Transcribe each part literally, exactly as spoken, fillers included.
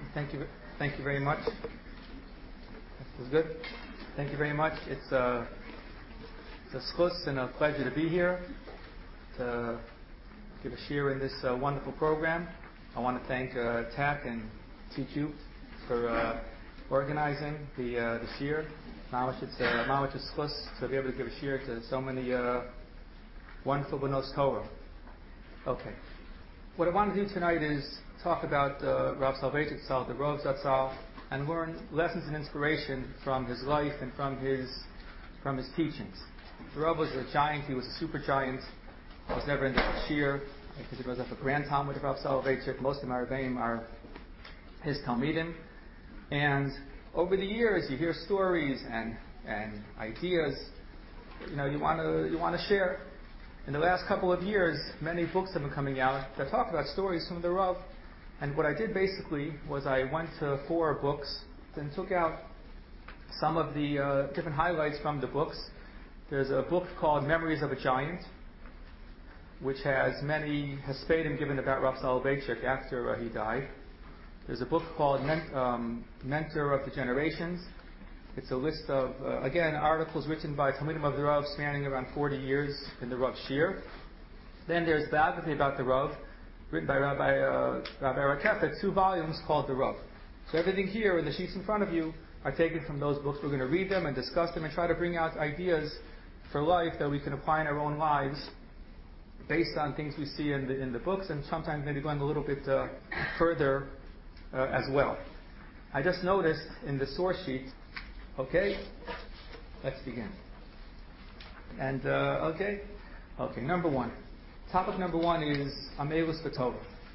Thank you. Thank you very much. This is good. Thank you very much. It's a, it's a schus and a pleasure to be here to give a share in this uh, wonderful program. I want to thank uh, T A C and Teach for uh, organizing the uh, the shir. Now it's a mamash schus to be able to give a shir to so many uh, wonderful benos Torah. Okay. What I want to do tonight is talk about uh, Rav Soloveitchik Zatzal, the Rav Zatzal, and learn lessons and inspiration from his life and from his from his teachings. The Rav was a giant. He was a super giant. I was never in the shir because it was a grand Talmud of Rav Soloveitchik. Most of my Rebbeim are his Talmidim. And over the years, you hear stories and and ideas. You know, you want to you want to share. In the last couple of years, many books have been coming out that talk about stories from the Rav. And what I did basically was I went to four books and took out some of the uh, different highlights from the books. There's a book called Memories of a Giant, which has many hespedim given about Rav Soloveitchik after uh, he died. There's a book called Men- um, Mentor of the Generations. It's a list of, uh, again, articles written by Talmidim of the Rav spanning around forty years in the Rav Shir. Then there's biography about the Rav, written by Rabbi uh, Rabbi Rakefet, two volumes called the Rav. So everything here in the sheets in front of you are taken from those books. We're going to read them and discuss them and try to bring out ideas for life that we can apply in our own lives based on things we see in the in the books, and sometimes maybe going a little bit uh, further uh, as well. I just noticed in the source sheet. Okay, let's begin. And uh, okay, okay. Number one, topic number one is Amelus B'Tova.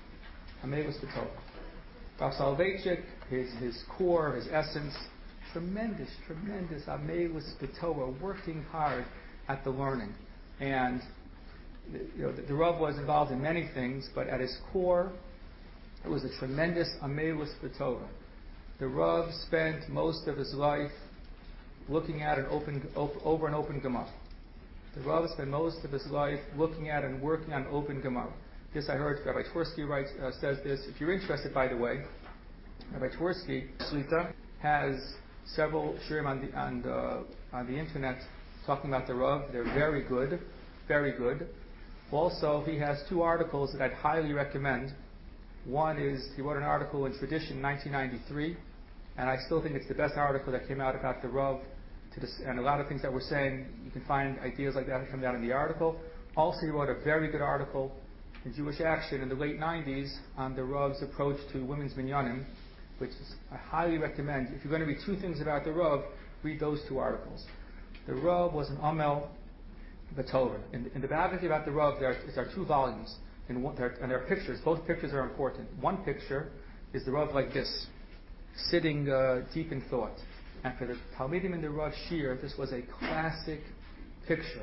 Amelus B'Tova. Rav Soloveitchik, his his core, his essence, tremendous, tremendous Amelus B'Tova, working hard at the learning. And you know, the, the Rav was involved in many things, but at his core, it was a tremendous Amelus B'Tova. The Rav spent most of his life looking at an open, op, over an open Gemara. The Rav spent most of his life looking at and working on open Gemara. This I heard Rabbi Twersky writes, uh, says this. If you're interested, by the way, Rabbi Twersky Shlita has several shirim on the on the, on the internet talking about the Rav. They're very good, very good. Also, he has two articles that I'd highly recommend. One is he wrote an article in Tradition nineteen ninety-three, and I still think it's the best article that came out about the Rav. To this, and a lot of things that we're saying, you can find ideas like that come down in the article. Also, he wrote a very good article in Jewish Action in the late nineties on the Rav's approach to women's minyanim, which is, I highly recommend. If you're going to read two things about the Rav, read those two articles. The Rav was an Amel B'Tova. In, in the biography about the Rav, there are, there are two volumes. In one, there, and there are pictures. Both pictures are important. One picture is the Rav like this, sitting uh, deep in thought. And for the Talmidim in the Rav Shir, this was a classic picture.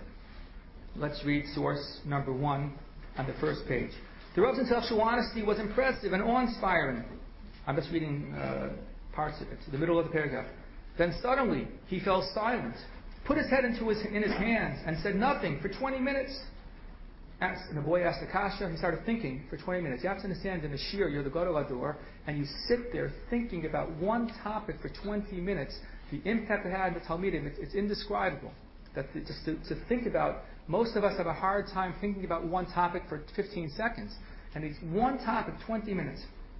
Let's read source number one on the first page. The Rav's intellectual honesty was impressive and awe-inspiring. I'm just reading uh, parts of it, the middle of the paragraph. Then suddenly he fell silent, put his head into his, in his hands, and said nothing for twenty minutes. Asked, and the boy asked Akasha, he started thinking for twenty minutes. You have to understand, in the shir, you're the Gadol Hador, and you sit there thinking about one topic for twenty minutes. The impact it had on the Talmidim, it's, it's indescribable. That the, just to, to think about, most of us have a hard time thinking about one topic for fifteen seconds. And it's one topic, twenty minutes.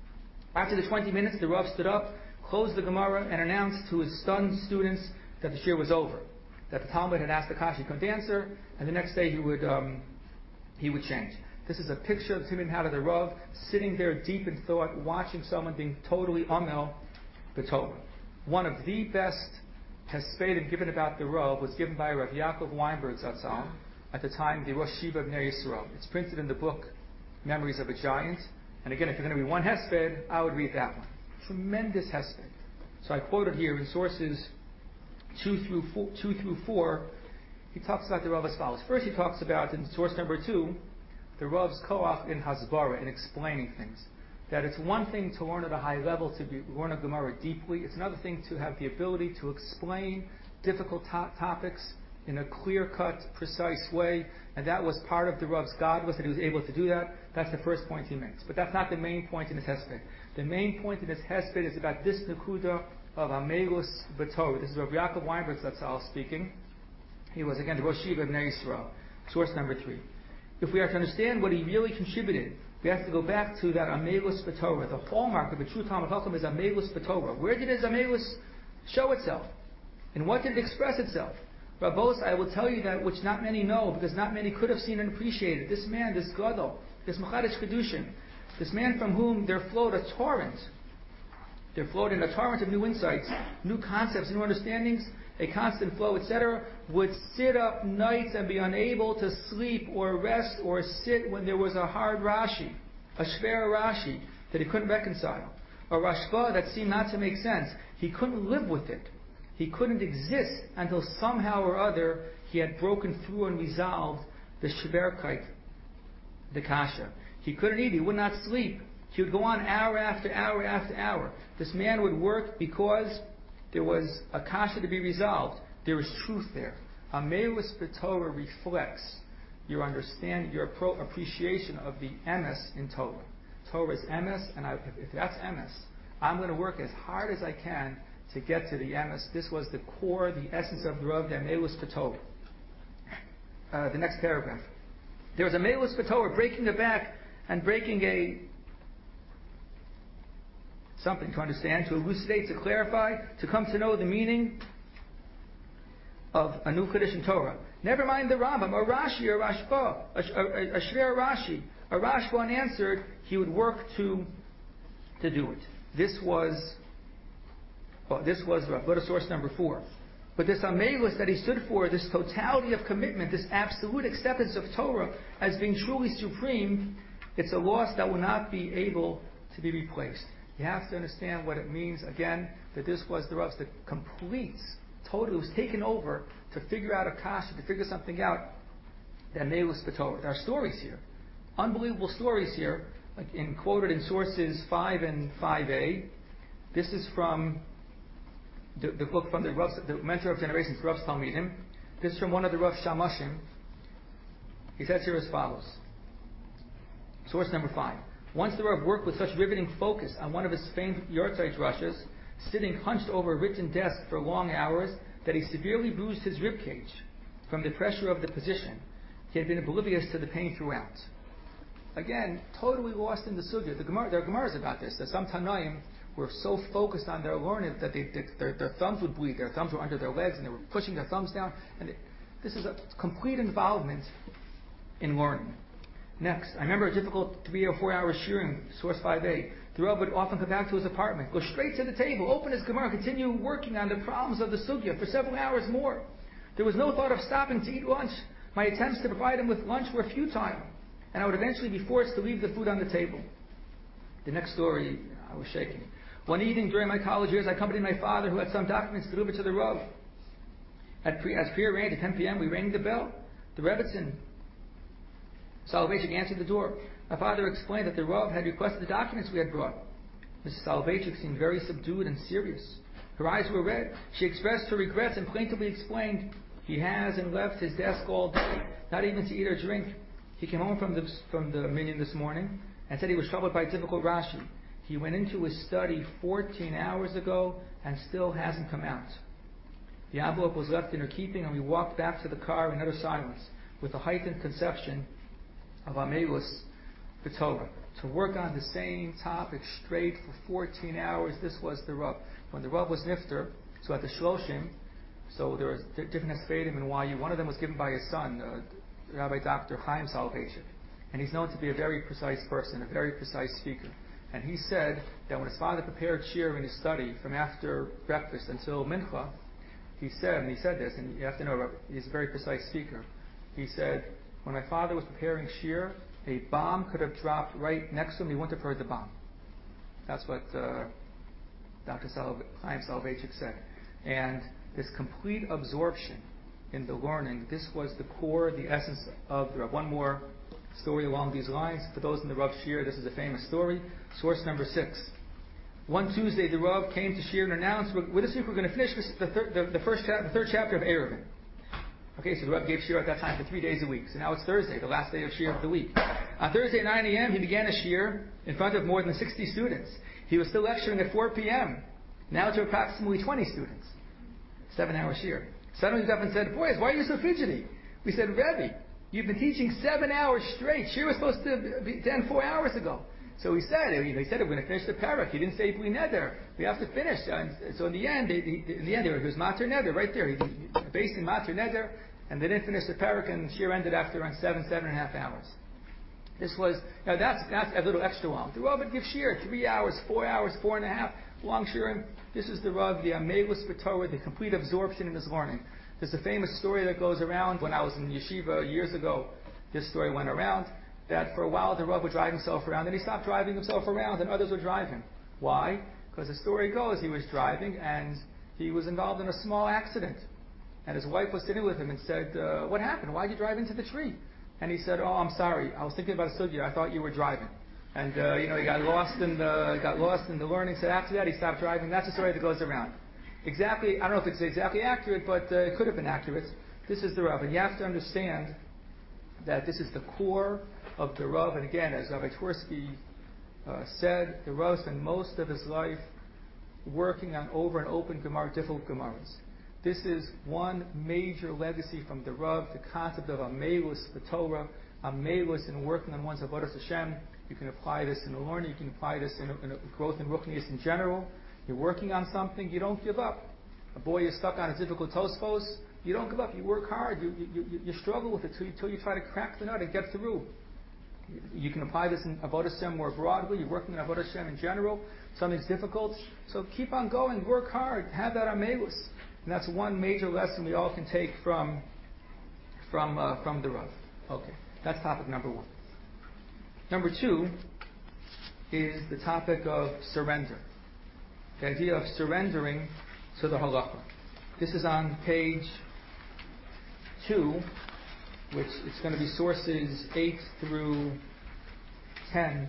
After the twenty minutes, the Rav stood up, closed the Gemara, and announced to his stunned students that the shir was over. That the Talmud had asked Akasha, he couldn't answer, and the next day he would... Um, he would change. This is a picture of Timon Had of the Rav, sitting there deep in thought, watching someone being totally Amel B'Tova. One of the best hespedim given about the Rav was given by Rav Yaakov Weinberg Zatzal, at the time the Rosh Shiva of Bnei Yisrael. It's printed in the book Memories of a Giant. And again, if you're going to read one hesped, I would read that one. Tremendous hesped. So I quoted here in sources two through four, two through four. He talks about the Rav as follows. First, he talks about, in source number two, the Rav's koach in Hasbara, in explaining things. That it's one thing to learn at a high level, to be, learn a Gemara deeply. It's another thing to have the ability to explain difficult to- topics in a clear-cut, precise way. And that was part of the Rav's God, was that he was able to do that. That's the first point he makes. But that's not the main point in his hesped. The main point of this hesped is about this nekuda of Amelus B'Torah. This is Rav Yaakov Weinberg Zatzal speaking. He was, again, the Rosh Yeshiva of Bnei Yisrael. Source number three. If we are to understand what he really contributed, we have to go back to that Amelus B'Torah. The hallmark of a true Talmud Chacham is Amelus B'Torah. Where did his Amelus show itself? And what did it express itself? Rabbos, I will tell you that which not many know, because not many could have seen and appreciated. This man, this Gadol, this Machadish Kedushin, this man from whom there flowed a torrent, there flowed in a torrent of new insights, new concepts, new understandings, a constant flow, et cetera, would sit up nights and be unable to sleep or rest or sit when there was a hard Rashi, a Shver Rashi that he couldn't reconcile, a Rashba that seemed not to make sense. He couldn't live with it. He couldn't exist until somehow or other he had broken through and resolved the Shverkeit, the Kasha. He couldn't eat. He would not sleep. He would go on hour after hour after hour. This man would work because there was a kasha to be resolved. There was truth there. Amelus B'Torah reflects your understanding, your pro- appreciation of the emes in Torah. Torah is emes, and I, if, if that's emes, I'm going to work as hard as I can to get to the emes. This was the core, the essence of the Rav, the Amelus B'Torah. Uh, the next paragraph. There was Amelus B'Torah, breaking the back and breaking a something to understand, to elucidate, to clarify, to come to know the meaning of a new Kaddish in Torah. Never mind the Rambam, a Rashi, a Rashba, a, a, a Shver Rashi, a Rashba unanswered, he would work to to do it. This was well, this was go to source number four. But this Amelus that he stood for, this totality of commitment, this absolute acceptance of Torah as being truly supreme, it's a loss that will not be able to be replaced. You have to understand what it means, again, that this was the Rav's, the complete, totally, was taken over to figure out a kasha, to figure something out. The Amelus B'Torah. There are stories here. Unbelievable stories here, like in, quoted in sources five and five A. This is from the, the book from the Rav's, the Mentor of Generations, Rav's Talmidim. This is from one of the Rav's Shamashim. He says here as follows. Source number five. Once the Rav worked with such riveting focus on one of his famed Yortzeit rushes, sitting hunched over a written desk for long hours, that he severely bruised his ribcage from the pressure of the position. He had been oblivious to the pain throughout. Again, totally lost in the sugya. The Gemara, there are Gemaras about this, that some Tanaim were so focused on their learning that they, they, their, their thumbs would bleed, their thumbs were under their legs, and they were pushing their thumbs down. And they, this is a complete involvement in learning. Next, I remember a difficult three or four hour shiurim, source five A. The Rav would often come back to his apartment, go straight to the table, open his Gemara, continue working on the problems of the sugya for several hours more. There was no thought of stopping to eat lunch. My attempts to provide him with lunch were futile, and I would eventually be forced to leave the food on the table. The next story, I was shaking. One evening during my college years, I accompanied my father, who had some documents to deliver to the Rav. At pre, as prearranged, at ten p.m., we rang the bell. The Rebbitzin, Soloveitchik, answered the door. My father explained that the Rav had requested the documents we had brought. Missus Soloveitchik seemed very subdued and serious. Her eyes were red. She expressed her regrets and plaintively explained, he has and left his desk all day, not even to eat or drink. He came home from the, from the minyan this morning and said he was troubled by difficult Rashi. He went into his study fourteen hours ago and still hasn't come out. The envelope was left in her keeping, and we walked back to the car in utter silence with a heightened conception of Amelus B'Torah. To work on the same topic straight for fourteen hours, this was the Rav. When the Rav was nifter, so at the Shloshim, so there was different esfadim in Y U. One of them was given by his son, uh, Rabbi Doctor Chaim Soloveitchik. And he's known to be a very precise person, a very precise speaker. And he said that when his father prepared shir in his study from after breakfast until mincha, he said, and he said this, and you have to know, he's a very precise speaker. He said, when my father was preparing shir, a bomb could have dropped right next to him. He wouldn't have heard the bomb. That's what uh, Doctor Chaim Soloveitchik said. And this complete absorption in the learning, this was the core, the essence of the Rav. One more story along these lines. For those in the Rav shir, this is a famous story. Source number six. One Tuesday, the Rav came to shir and announced, well, this week we're going to finish this, the, thir- the, the first chapter, the third chapter of Eruvin. Okay, so the Rav gave shir at that time for three days a week. So now it's Thursday, the last day of shir of the week. On Thursday at nine a.m., he began a shir in front of more than sixty students. He was still lecturing at four p.m. Now to approximately twenty students. Seven-hour shiur. Suddenly he got up and said, boys, why are you so fidgety? We said, Rebbe, you've been teaching seven hours straight. Shiur was supposed to be end four hours ago. So he said, he said, we're going to finish the parak. He didn't say bli neder. We have to finish. And so in the end, they, they, in the end, it was mater neder right there. He, he based in mater neder, and they didn't finish the parak, and shiur ended after around seven, seven and a half hours. This was, now that's, that's a little extra long. The Rav would give shiur three hours, four hours, four and a half, long shiurim. This is the Rav, the Amelus B'Torah, the complete absorption in his learning. There's a famous story that goes around. When I was in yeshiva years ago, this story went around, that for a while the Rav would drive himself around, and he stopped driving himself around, and others would drive him. Why? Because the story goes, he was driving, and he was involved in a small accident. And his wife was sitting with him and said, uh, what happened? Why did you drive into the tree? And he said, oh, I'm sorry. I was thinking about a sugya. I thought you were driving. And, uh, you know, he got lost in the, got lost in the learning. So after that, he stopped driving. That's the story that goes around. Exactly, I don't know if it's exactly accurate, but uh, it could have been accurate. This is the Rav. And you have to understand that this is the core of the Rav. And again, as Rabbi Twersky uh, said, the Rav spent most of his life working on over and open Gemara, difficult Gemaras. This is one major legacy from the Rav, the concept of Amelus B'Torah, Amelus in working on one's Avodas Hashem. You can apply this in the learning, you can apply this in, a, in a growth and ruchnius in general. You're working on something, you don't give up. A boy is stuck on a difficult tosfos, you don't give up, you work hard, you, you, you, you struggle with it until you, you try to crack the nut and get through. You, you can apply this in Avodas Hashem more broadly, you're working on Avodas Hashem in general, something's difficult, so keep on going, work hard, have that Amelus. And that's one major lesson we all can take from from uh, from the Rav. Okay, that's topic number one. Number two is the topic of surrender. The idea of surrendering to the halacha. This is on page two, which it's going to be sources eight through ten,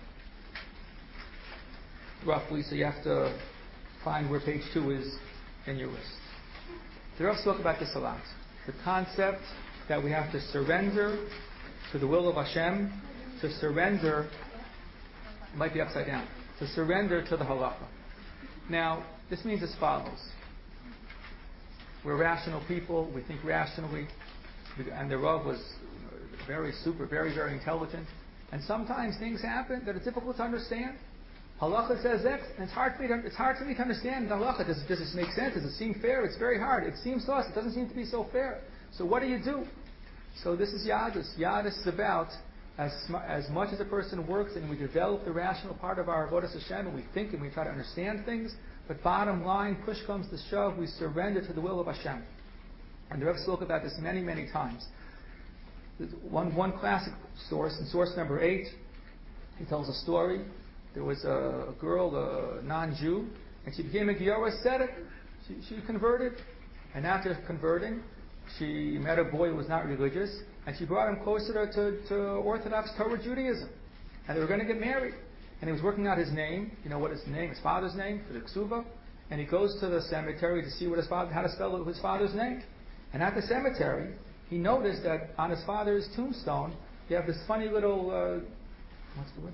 roughly. So you have to find where page two is in your list. The Rav spoke about this a lot. The concept that we have to surrender to the will of Hashem, to surrender, it might be upside down, to surrender to the halacha. Now, this means as follows. We're rational people, we think rationally, and the Rav was very super, very, very intelligent, and sometimes things happen that are difficult to understand. Halacha says X, and it's hard for me to, it's hard for me to understand the halacha. Does, does this make sense? Does it seem fair? It's very hard. It seems to us, it doesn't seem to be so fair. So what do you do? So this is Yadus. Yadus is about, as, as much as a person works and we develop the rational part of our Avodas Hashem, and we think and we try to understand things, but bottom line, push comes to shove, we surrender to the will of Hashem. And the Rebbe spoke about this many, many times. One, one classic source, in source number eight, he tells a story. There was a, a girl, a non-Jew, and she became a Giora Tzedek. She, she converted, and after converting, she met a boy who was not religious, and she brought him closer to, to Orthodox Torah Judaism. And they were going to get married. And he was working out his name, you know what his name, his father's name, for the Ksuva. And he goes to the cemetery to see what his father, how to spell his father's name. And at the cemetery, he noticed that on his father's tombstone, you have this funny little, uh, what's the word?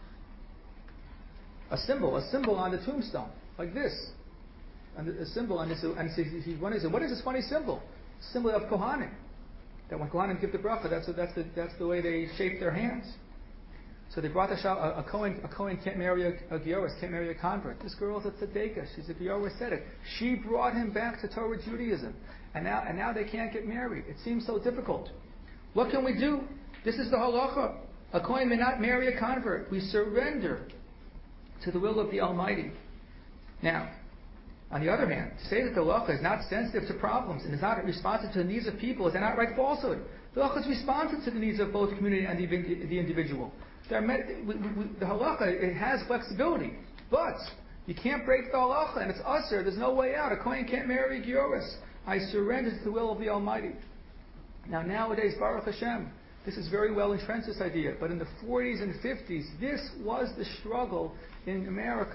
A symbol, a symbol on the tombstone, like this. And a symbol, and, and he wonders, what is this funny symbol? Symbol of Kohanim. That when Kohanim give the bracha, that's, that's, the, that's the way they shape their hands. So they brought the shal, a, a Kohen, a Kohen can't marry a, a Gioris, can't marry a convert. This girl's a tzedekah, she's a Gioris tzedek. She brought him back to Torah Judaism. And now, and now they can't get married. It seems so difficult. What can we do? This is the halacha. A Kohen may not marry a convert. We surrender to the will of the Almighty. Now, on the other hand, to say that the halacha is not sensitive to problems and is not responsive to the needs of people is an outright falsehood. The halacha is responsive to the needs of both community and the, the individual. There are, we, we, the halacha, it has flexibility, but you can't break the halacha, and it's usher. There's no way out. A Kohen can't marry a Gioris. I surrender to the will of the Almighty. Now, nowadays, Baruch Hashem, this is very well entrenched, this idea. But in the forties and fifties, this was the struggle in America.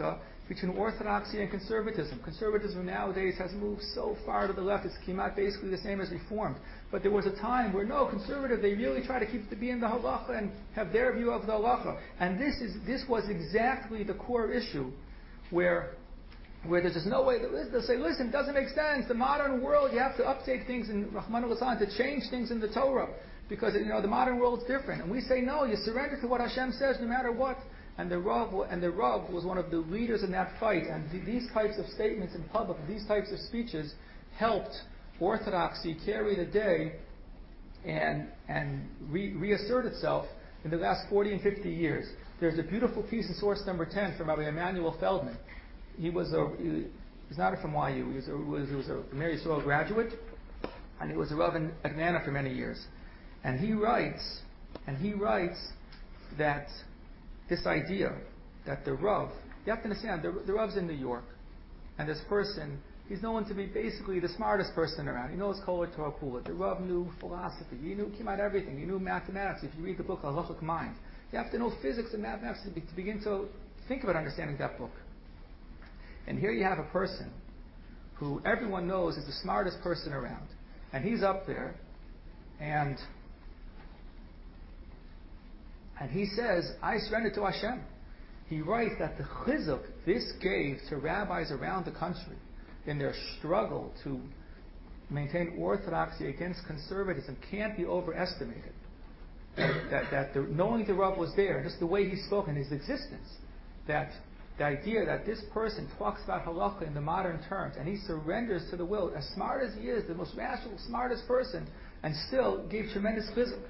between orthodoxy and conservatism. Conservatism nowadays has moved so far to the left, it's came out basically the same as Reformed. But there was a time where no, conservative, they really try to keep to be in the halacha and have their view of the halacha. And this is this was exactly the core issue where where there's just no way that they'll say, listen, it doesn't make sense. The modern world, you have to update things in Rahman al-Hassan to change things in the Torah. Because you know the modern world's different. And we say, no, you surrender to what Hashem says no matter what. And the Rav, and the Rav was one of the leaders in that fight. And th- these types of statements in public, these types of speeches, helped orthodoxy carry the day and and re- reassert itself in the last forty and fifty years. There's a beautiful piece in source number ten from Rabbi Emanuel Feldman. He was a he, he's not from Y U. He was a, was, he was a Mary Yisrael graduate, and he was a Rav in Atlanta for many years. And he writes, and he writes that this idea that the Rav, you have to understand, the, the Rav's in New York, and this person, he's known to be basically the smartest person around. He knows Kol Torah Kula. The Rav knew philosophy. He knew came out everything. He knew mathematics. If you read the book Halachic Mind, you have to know physics and mathematics to, be, to begin to think about understanding that book. And here you have a person who everyone knows is the smartest person around, and he's up there, and And he says, I surrender to Hashem. He writes that the chizuk this gave to rabbis around the country in their struggle to maintain orthodoxy against conservatism can't be overestimated. that that the, knowing the Rav was there, and just the way he spoke in his existence, that the idea that this person talks about halacha in the modern terms, and he surrenders to the will, as smart as he is, the most rational, smartest person, and still gave tremendous chizuk.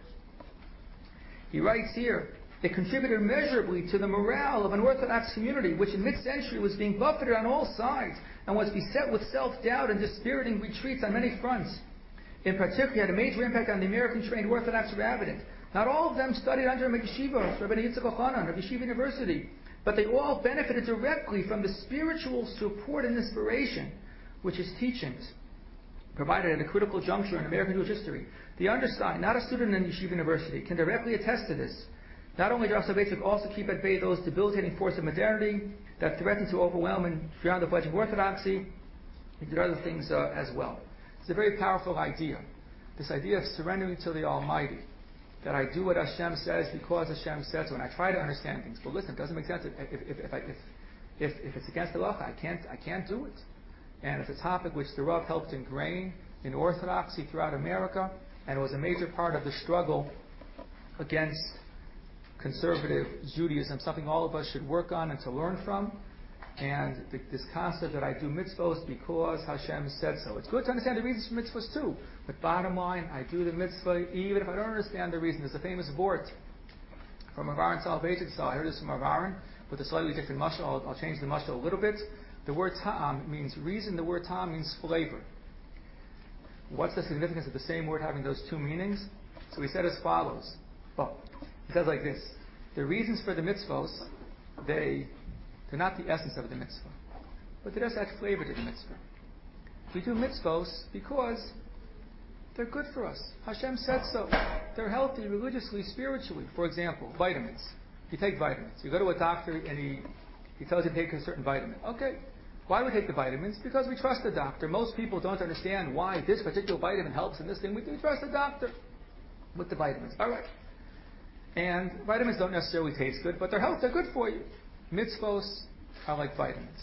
He writes here, it contributed measurably to the morale of an Orthodox community, which in mid-century was being buffeted on all sides and was beset with self-doubt and dispiriting retreats on many fronts. In particular, it had a major impact on the American-trained Orthodox rabbinate. Not all of them studied under Rabbi Yeshiva, Rabbi Yitzchak Elchanan, Rabbi Yeshiva University, but they all benefited directly from the spiritual support and inspiration which his teachings provided at a critical juncture in American Jewish history. The undersigned, not a student in Yeshiva University, can directly attest to this. Not only does Soloveitchik also keep at bay those debilitating forces of modernity that threaten to overwhelm and drown the fledgling orthodoxy, he did other things uh, as well. It's a very powerful idea. This idea of surrendering to the Almighty. That I do what Hashem says because Hashem says so, and I try to understand things. But listen, it doesn't make sense. If, if, if, I, if, if, if it's against the halacha, I can't, I can't do it. And it's a topic which the Rav helped ingrain in orthodoxy throughout America, and it was a major part of the struggle against conservative Judaism, something all of us should work on and to learn from. And the, this concept that I do mitzvahs because Hashem said so. It's good to understand the reasons for mitzvahs too, but bottom line, I do the mitzvah even if I don't understand the reason. There's a famous vort from Rav Aaron Soloveitchik. So I heard this from Rav Aaron with a slightly different mashal. I'll, I'll change the mashal a little bit. The word ta'am means reason. The word ta'am means flavor. What's the significance of the same word having those two meanings? So he said as follows. Well, he says like this. The reasons for the mitzvahs, they, they're not the essence of the mitzvah, but they just add flavor to the mitzvah. We do mitzvahs because they're good for us. Hashem said so. They're healthy religiously, spiritually. For example, vitamins. You take vitamins. You go to a doctor and he, he tells you to take a certain vitamin. Okay. Why do we take the vitamins? Because we trust the doctor. Most people don't understand why this particular vitamin helps in this thing. We do trust the doctor with the vitamins. All right. And vitamins don't necessarily taste good, but they're health, they're good for you. Mitzvahs are like vitamins.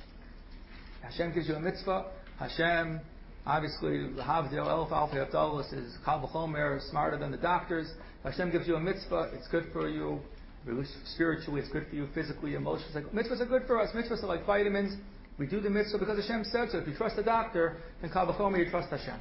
Hashem gives you a mitzvah. Hashem, obviously, Havdil, Elf, Alpha, Abdullah is Kal V'chomer, smarter than the doctors. Hashem gives you a mitzvah, it's good for you. Spiritually, it's good for you. Physically, emotionally. Like, mitzvahs are good for us. Mitzvahs are like vitamins. We do the mitzvah because Hashem said so. If you trust the doctor, then Kal V'chomer, you trust Hashem.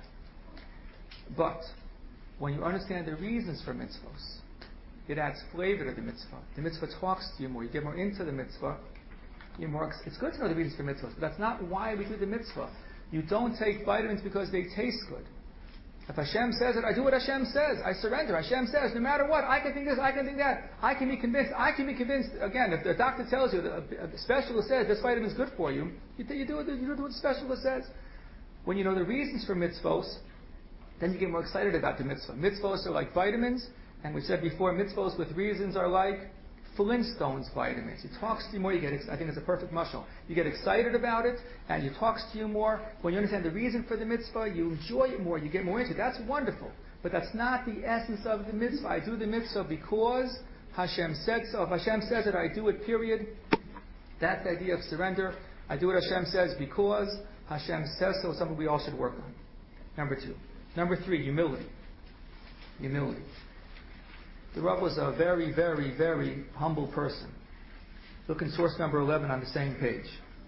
But when you understand the reasons for mitzvahs, it adds flavor to the mitzvah. The mitzvah talks to you more. You get more into the mitzvah. You're more. It's good to know the reasons for mitzvahs, but that's not why we do the mitzvah. You don't take vitamins because they taste good. If Hashem says it, I do what Hashem says. I surrender. Hashem says, no matter what, I can think this, I can think that. I can be convinced. I can be convinced. Again, if the doctor tells you, the specialist says this vitamin is good for you, you, you, do, what, you do what the specialist says. When you know the reasons for mitzvahs, then you get more excited about the mitzvah. Mitzvahs are like vitamins. And we said before, mitzvahs with reasons are like Flintstones vitamins. He talks to you more. You get, ex- I think it's a perfect mashal. You get excited about it, and he talks to you more. When you understand the reason for the mitzvah, you enjoy it more. You get more into it. That's wonderful. But that's not the essence of the mitzvah. I do the mitzvah because Hashem said so. If Hashem says it, I do it, period. That's the idea of surrender. I do what Hashem says because Hashem says so. It's something we all should work on. Number two. Number three, humility. Humility. The Rav was a very, very, very humble person. Look in source number eleven on the same page.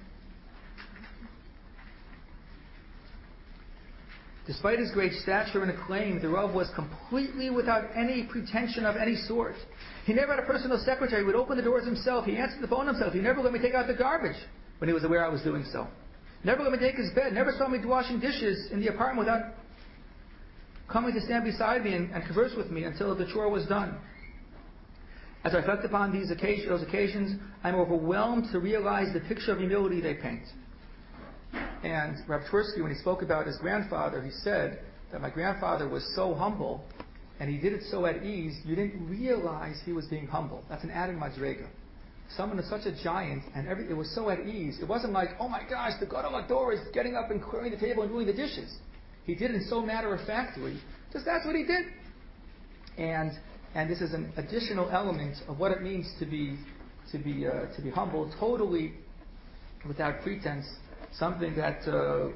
Despite his great stature and acclaim, the Rav was completely without any pretension of any sort. He never had a personal secretary. He would open the doors himself. He answered the phone himself. He never let me take out the garbage when he was aware I was doing so. Never let me take his bed. Never saw me washing dishes in the apartment without coming to stand beside me and, and converse with me until the chore was done. As I reflect upon these occasions, those occasions, I'm overwhelmed to realize the picture of humility they paint. And Rav Twersky, when he spoke about his grandfather, he said that my grandfather was so humble, and he did it so at ease, you didn't realize he was being humble. That's an added madrega. Someone is such a giant, and every, it was so at ease. It wasn't like, oh my gosh, the Gadol Hador is getting up and clearing the table and doing the dishes. He did it so matter-of-factly, just that's what he did. And and this is an additional element of what it means to be to be uh, to be humble, totally without pretense. Something that uh,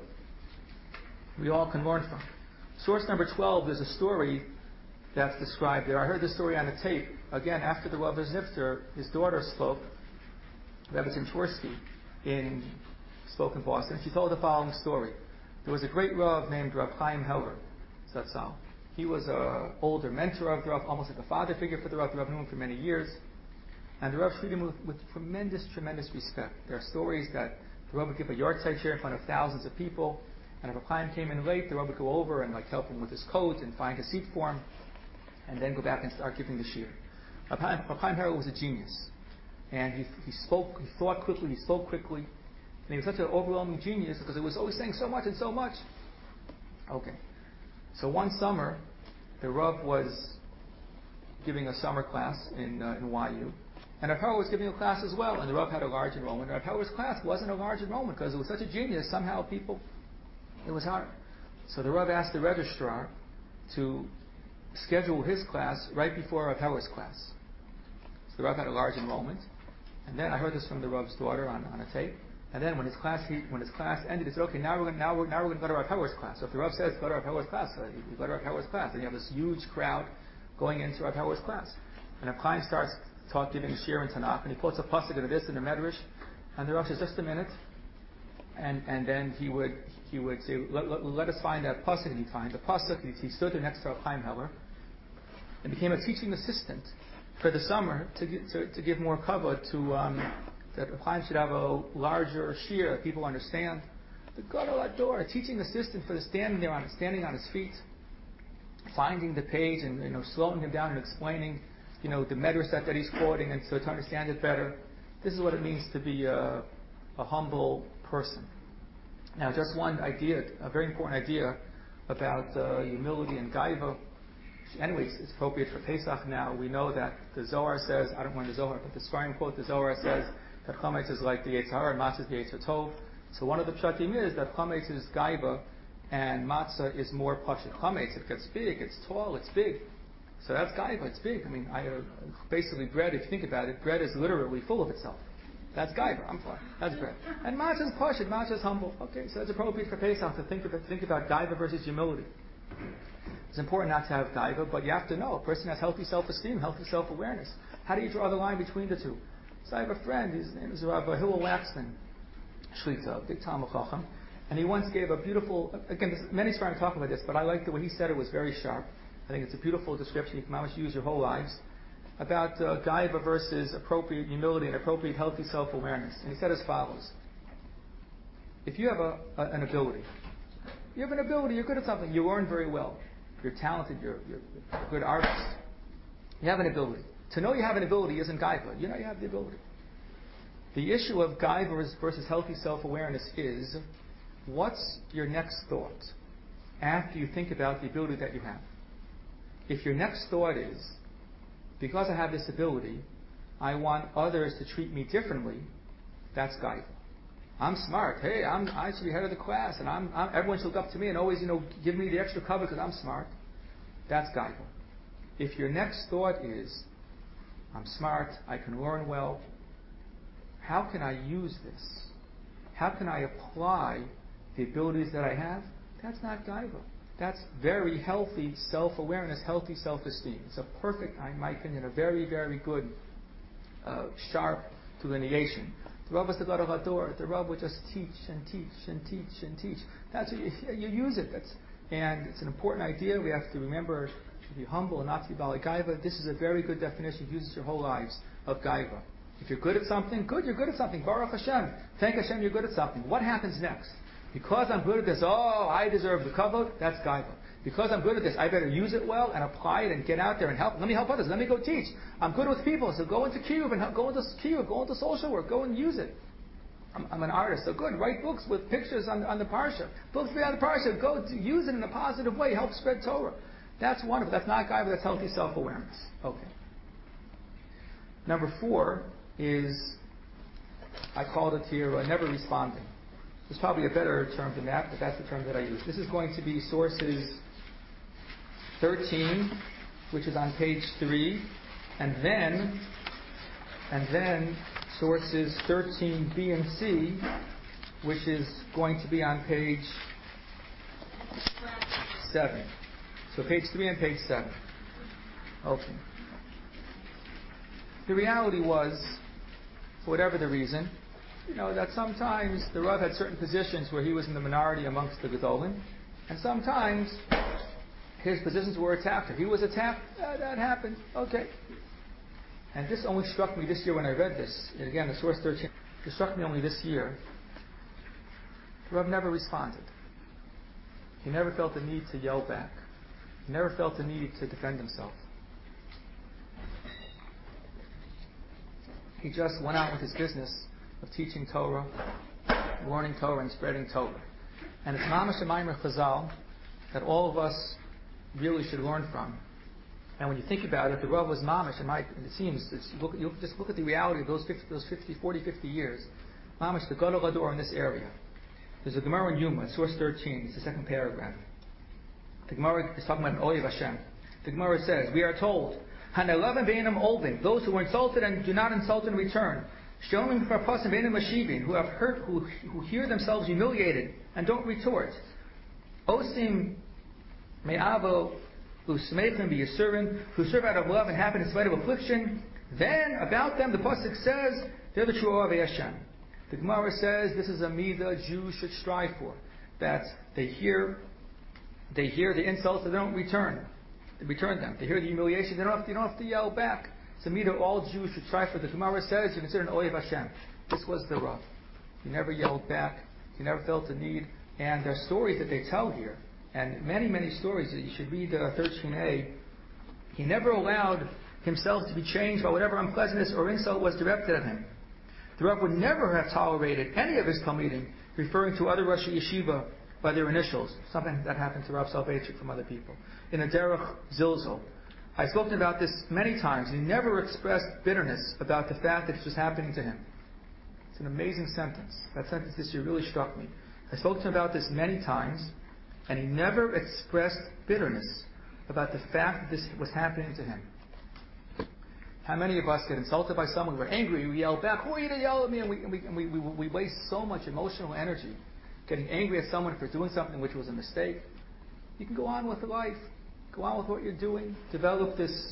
we all can learn from. Source number twelve, there's a story that's described there. I heard this story on a tape. Again, after the Rav's nifter, his daughter spoke, Rebbetzin Twersky, in spoke in Boston. She told the following story. There was a great Rav named Rav Chaim Heller, Zatzal. He was an older mentor of the Rav, almost like a father figure for the Rav. The Rav knew him for many years. And the Rav treated him with, with tremendous, tremendous respect. There are stories that the Rav would give a yahrzeit share in front of thousands of people. And if Rav Chaim came in late, the Rav would go over and like help him with his coat and find a seat for him, and then go back and start giving the shir. Rav Chaim, Rav Chaim Heller was a genius. And he, he spoke, he thought quickly, he spoke quickly. And he was such an overwhelming genius because he was always saying so much and so much. Okay. So one summer, the Rav was giving a summer class in, uh, in Y U. And Rav Heller was giving a class as well. And the Rav had a large enrollment. Rav Heller's class wasn't a large enrollment because it was such a genius. Somehow people, it was hard. So the Rav asked the registrar to schedule his class right before Rav Heller's class. So the Rav had a large enrollment. And then I heard this from the Rav's daughter on, on a tape. And then when his class he, when his class ended, he said, "Okay, now we're going now we're now we're going to go to Rav Heller's class." So if the Rav says go to Rav Heller's class, so you go to Rav Heller's class, and you have this huge crowd going into Rav Heller's class. And Rav Chaim starts talk, giving shir and Tanakh, and he quotes a pasuk of this in the Medrash, and the Rav says, "Just a minute," and and then he would he would say, "Let, let, let us find that pasuk," and he'd find the pasuk. He, he stood there next to Rav Chaim Heller, and became a teaching assistant for the summer to to, to give more cover to. Um, that Rav Chaim should have a larger shir that people understand. The Gadol Hador, a teaching assistant for the standing there on standing on his feet, finding the page and you know slowing him down and explaining, you know, the medrash that, that he's quoting, and so to understand it better. This is what it means to be a, a humble person. Now, just one idea, a very important idea about uh, humility and gaiva. Anyways, it's appropriate for Pesach now. We know that the Zohar says, I don't want the Zohar, but the Sfarim quote, the Zohar says that chametz is like the Yetzer Hara and matzah is the Yetzer Tov. So one of the pshatim is that chametz is gaiva and matzah is more pashut. Chametz, it gets big, it's tall, it's big. So that's gaiva, it's big. I mean, I, uh, basically bread, if you think about it, bread is literally full of itself. That's gaiva, I'm fine. That's bread. And matzah is pashut, matzah is humble. Okay, so it's appropriate for Pesach to think about, think about gaiva versus humility. It's important not to have gaiva, but you have to know a person has healthy self-esteem, healthy self-awareness. How do you draw the line between the two? So I have a friend, his name is Rav Hillel Waxman, Shlita, big Talmud Chacham, and he once gave a beautiful, again, this, many Sfarim talk about this, but I like the way he said it was very sharp. I think it's a beautiful description you can almost use your whole lives, about uh, gaiva versus appropriate humility and appropriate healthy self-awareness. And he said as follows: if you have a, a, an ability, you have an ability, you're good at something, you learn very well, you're talented, you're, you're a good artist, you have an ability. To know you have an ability isn't gaiva. You know you have the ability. The issue of gaiva versus healthy self-awareness is, what's your next thought after you think about the ability that you have? If your next thought is, because I have this ability, I want others to treat me differently, that's gaiva. I'm smart. Hey, I'm, I should be head of the class, and I'm, I'm, everyone should look up to me and always, you know, give me the extra cover because I'm smart. That's gaiva. If your next thought is, I'm smart, I can learn well, how can I use this? How can I apply the abilities that I have? That's not gaiva. That's very healthy self-awareness, healthy self-esteem. It's a perfect, in my opinion, a very, very good, uh, sharp delineation. The Rav was the Gadol Hador. The Rav would just teach and teach and teach and teach. That's what you, you use it. That's, and it's an important idea. We have to remember to be humble and not to be Bali Gaiva. This is a very good definition. Use it your whole lives of Gaiva. If you're good at something, good, you're good at something. Baruch Hashem. Thank Hashem you're good at something. What happens next? Because I'm good at this, oh, I deserve the kavod, that's gaiva. Because I'm good at this, I better use it well and apply it and get out there and help. Let me help others. Let me go teach. I'm good with people, so go into Cube and help, go into Cube, go into social work, go and use it. I'm, I'm an artist, so good. Write books with pictures on, on the parsha. Books beyond the parsha. Go to use it in a positive way. Help spread Torah. That's wonderful. That's not gaiva. That's healthy self-awareness. Okay. Number four is, I called it here, uh, never responding. There's probably a better term than that, but that's the term that I use. This is going to be sources thirteen, which is on page three, and then, and then sources thirteen B and C, which is going to be on page seven. So page three and page seven. Okay. The reality was, for whatever the reason, you know, that sometimes the Rav had certain positions where he was in the minority amongst the Gedolim, and sometimes his positions were attacked. If he was attacked, uh, that happened. Okay. And this only struck me this year when I read this. And again, the source thirteen, it struck me only this year. The Rav never responded. He never felt the need to yell back. He never felt the need to defend himself. He just went out with his business of teaching Torah, learning Torah, and spreading Torah. And it's mamash maimer chazal that all of us really should learn from. And when you think about it, the Rav was mamash, and my, it seems, it's, look, you just look at the reality of those fifty, those fifty, forty, fifty years. Mamash, the Gadol Hador in this area. There's a Gemara in Yuma, source thirteen, it's the second paragraph. The Gemara is talking about an Oyev Hashem. The Gemara says, we are told, Hanelavan beinam olvin, those who were insulted and do not insult in return. Shomim farpasim beinam mashivin, who have hurt, who, who hear themselves humiliated and don't retort. Osim me'avo, who smechim b'yisurin, who serve out of love and happen in spite of affliction. Then about them, the pasuk says, they're the true Ohavei Hashem. The Gemara says this is a midah Jews should strive for, that they hear, they hear the insults, they don't return, they return them. They hear the humiliation, they don't have to, you don't have to yell back. It's a midah all Jews should strive for. The Gemara says you consider an Oyev Hashem. This was the Rav. He never yelled back. He never felt the need. And there are stories that they tell here, and many, many stories that you should read uh, thirteen A. He never allowed himself to be changed by whatever unpleasantness or insult was directed at him. The Rav would never have tolerated any of his talmidim referring to other Rosh Yeshiva by their initials, something that happened to Rav Soloveitchik from other people. In a derech zilzol. I've spoken about this many times, and he never expressed bitterness about the fact that this was happening to him. It's an amazing sentence. That sentence this year really struck me. I spoke to him about this many times, and he never expressed bitterness about the fact that this was happening to him. How many of us get insulted by someone, we're angry, we yell back, who are you to yell at me? And we, and we, and we, we, we waste so much emotional energy getting angry at someone for doing something which was a mistake. You can go on with life. Go on with what you're doing. Develop this,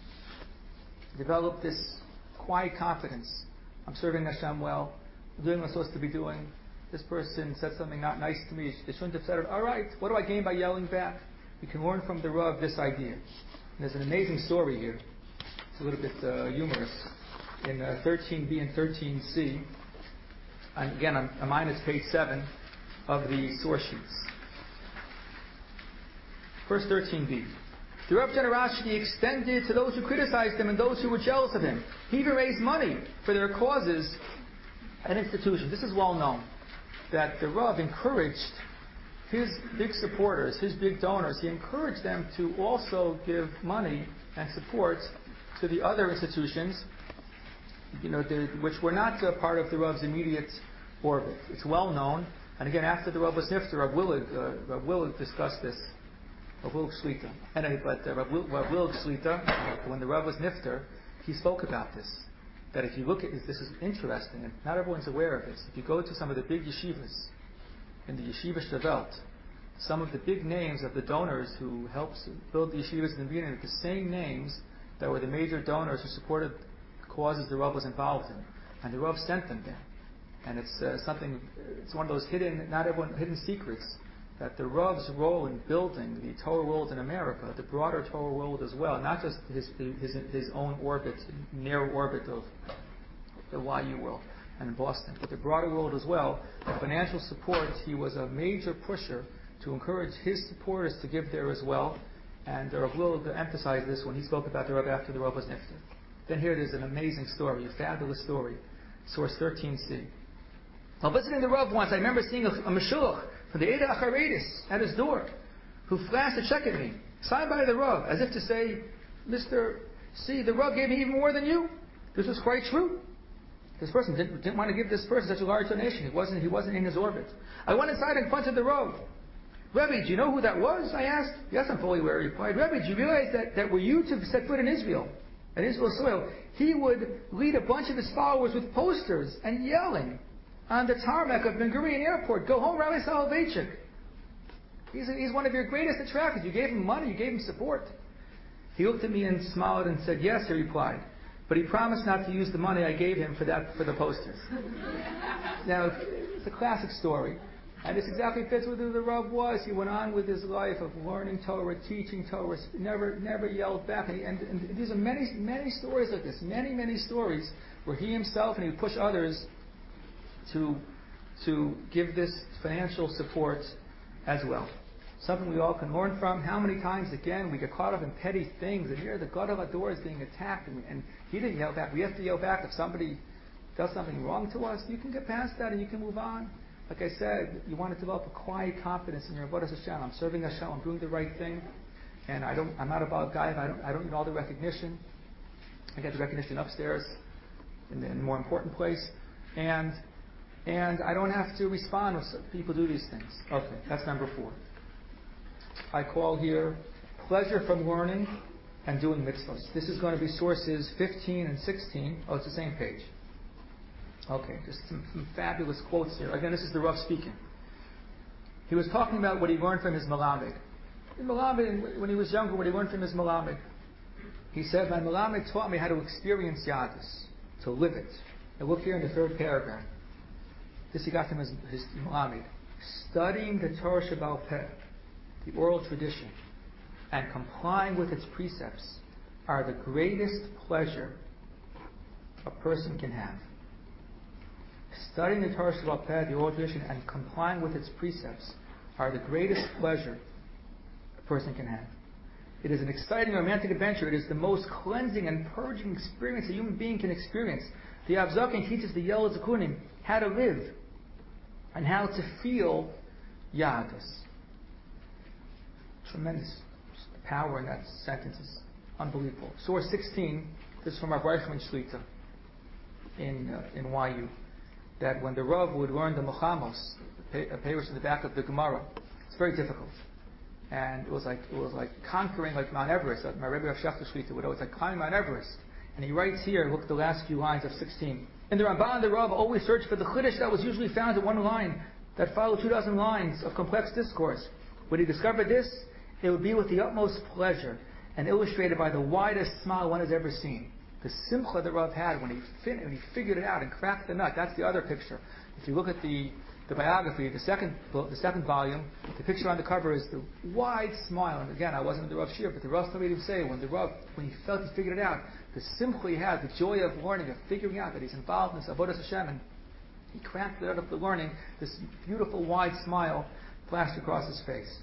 develop this quiet confidence. I'm serving Hashem well. I'm doing what I'm supposed to be doing. This person said something not nice to me. They shouldn't have said it. All right, what do I gain by yelling back? We can learn from the Rav this idea. And there's an amazing story here. It's a little bit uh, humorous. In uh, thirteen B and thirteen C, and again, on, on mine it's page seven of the source sheets. Verse thirteen B. The Rav generosity extended to those who criticized him and those who were jealous of him. He even raised money for their causes and institutions. This is well known, that the Rav encouraged his big supporters, his big donors, he encouraged them to also give money and support to the other institutions you know, the, which were not uh, part of the Rav's immediate orbit. It's well known. And again, after the Rav was nifter, Rav Willig, uh, Rav Willig discussed this. Rav Willig Shlita. Anyway, but uh, Rav Willig Shlita, when the Rav was nifter, he spoke about this. That if you look at this, is interesting, and not everyone's aware of this. If you go to some of the big yeshivas in the Yeshiva Shtavelt, some of the big names of the donors who helped build the yeshivas in the beginning are the same names that were the major donors who supported causes the Rav was involved in. And the Rav sent them there. And it's uh, something, it's one of those hidden, not everyone, hidden secrets, that the Rav's role in building the Torah world in America, the broader Torah world as well, not just his his, his own orbit, narrow orbit of the Y U world and in Boston, but the broader world as well, the financial support, he was a major pusher to encourage his supporters to give there as well. And the Rav will emphasize this when he spoke about the Rav after the Rav was nifter. Then here it is, an amazing story, a fabulous story. Source thirteen C. While visiting the Rav once, I remember seeing a, a Meshulach from the Eda Acharedis at his door, who flashed a check at me, signed by the Rav, as if to say, Mister C, the Rav gave me even more than you. This was quite true. This person didn't, didn't want to give this person such a large donation. He wasn't, he wasn't in his orbit. I went inside and confronted the Rav. Rebbe, do you know who that was? I asked. Yes, I'm fully aware. He replied, Rebbe, do you realize that, that were you to set foot in Israel, in Israel's soil, he would lead a bunch of his followers with posters and yelling on the tarmac of Ben Gurion Airport, go home, Rabbi Soloveitchik. He's, a, he's one of your greatest attractors. You gave him money, you gave him support. He looked at me and smiled and said, yes, he replied. But he promised not to use the money I gave him for that for the posters. Now, it's a classic story. And this exactly fits with who the Rav was. He went on with his life of learning Torah, teaching Torah, never never yelled back. And, and, and these are many, many stories like this, many, many stories where he himself and he would push others to, to give this financial support as well. Something we all can learn from. How many times, again, we get caught up in petty things, and here the God of Ador is being attacked, and, and he didn't yell back. We have to yell back if somebody does something wrong to us. You can get past that and you can move on. Like I said, you want to develop a quiet confidence in your Avodas Hashem. I'm serving Hashem. I'm doing the right thing, and I don't. I'm not about a guy. I don't. I don't need all the recognition. I get the recognition upstairs, in the, in the more important place, and and I don't have to respond when people do these things. Okay, that's number four. I call here pleasure from learning and doing mitzvahs. This is going to be sources fifteen and sixteen. Oh, it's the same page. Okay, just some, some fabulous quotes here. Again, this is the Rav speaking. He was talking about what he learned from his Melamed. In Melamed, when he was younger, what he learned from his Melamed. He said, my Melamed taught me how to experience Yadus, to live it. And look here in the third paragraph. This he got from his, his Melamed. Studying the Torah Shebaal Peh, the oral tradition, and complying with its precepts are the greatest pleasure a person can have. Studying the Torah Shebaal Peh, the oral tradition, and complying with its precepts are the greatest pleasure a person can have. It is an exciting romantic adventure. It is the most cleansing and purging experience a human being can experience. The Avzakin teaches the Yelad Zakunim how to live and how to feel Yadus. Tremendous power in that sentence. Is unbelievable. Source sixteen, this is from our Reichman Shlita in, uh, in Y U. That when the Rav would learn the Muchamos, the papers in the back of the Gemara, it's very difficult. And it was like it was like conquering like Mount Everest. My Rebbe Rav Shachtar Shlita would always like climbing Mount Everest. And he writes here, look at the last few lines of sixteen. In the Ramban, the Rav always searched for the Chiddush that was usually found in one line that followed two dozen lines of complex discourse. When he discovered this, it would be with the utmost pleasure and illustrated by the widest smile one has ever seen. The simcha that Rav had when he, fin- when he figured it out and cracked the nut. That's the other picture. If you look at the, the biography, the second the second volume, the picture on the cover is the wide smile. And again, I wasn't in the Rav Shir, but the Rav made him say when the Rav, when he felt he figured it out, the simcha he had, the joy of learning, of figuring out that he's involved in this Avodas Hashem, and he cracked it out of the learning. This beautiful wide smile flashed across his face.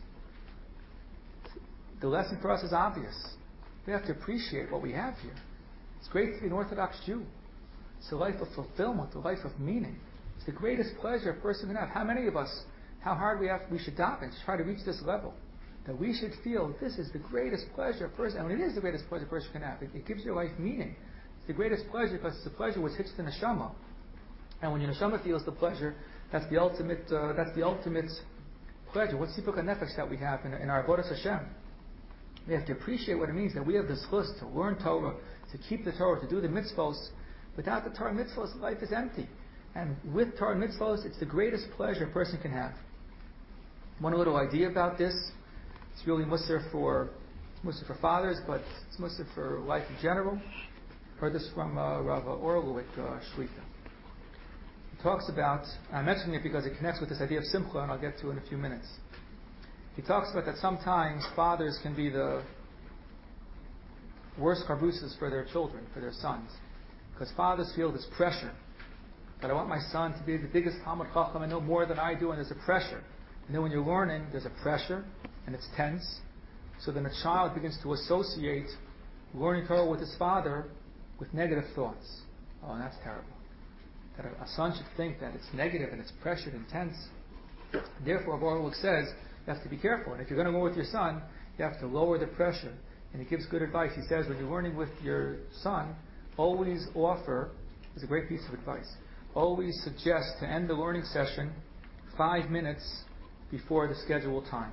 The lesson for us is obvious. We have to appreciate what we have here. It's great to be an Orthodox Jew. It's a life of fulfillment, a life of meaning. It's the greatest pleasure a person can have. How many of us, how hard we have, we should daven to try to reach this level? That we should feel this is the greatest pleasure a person, and it is the greatest pleasure a person can have. It, it gives your life meaning. It's the greatest pleasure because it's a pleasure which hits the neshama. And when your neshama feels the pleasure, that's the ultimate, uh, that's the ultimate pleasure. What's the nefesh that we have in, in our avodas Hashem? We have to appreciate what it means that we have this chus to learn Torah, to keep the Torah, to do the mitzvos. Without the Torah mitzvos, life is empty. And with Torah mitzvos, it's the greatest pleasure a person can have. One little idea about this, it's really musar for musar for fathers, but it's musar for life in general. Heard this from uh, Rav Orlowick uh, Shlita. He talks about, I'm mentioning it because it connects with this idea of simcha, and I'll get to it in a few minutes. He talks about that sometimes fathers can be the worst karbuses for their children, for their sons. Because fathers feel this pressure that I want my son to be the biggest Talmid Chacham and know more than I do, and there's a pressure. And then when you're learning, there's a pressure, and it's tense. So then a child begins to associate learning Torah with his father with negative thoughts. Oh, that's terrible. That a, a son should think that it's negative and it's pressured and tense. Therefore, Baruch says, you have to be careful. And if you're going to go with your son, you have to lower the pressure. And he gives good advice. He says, when you're learning with your son, always offer, it's a great piece of advice, always suggest to end the learning session five minutes before the scheduled time.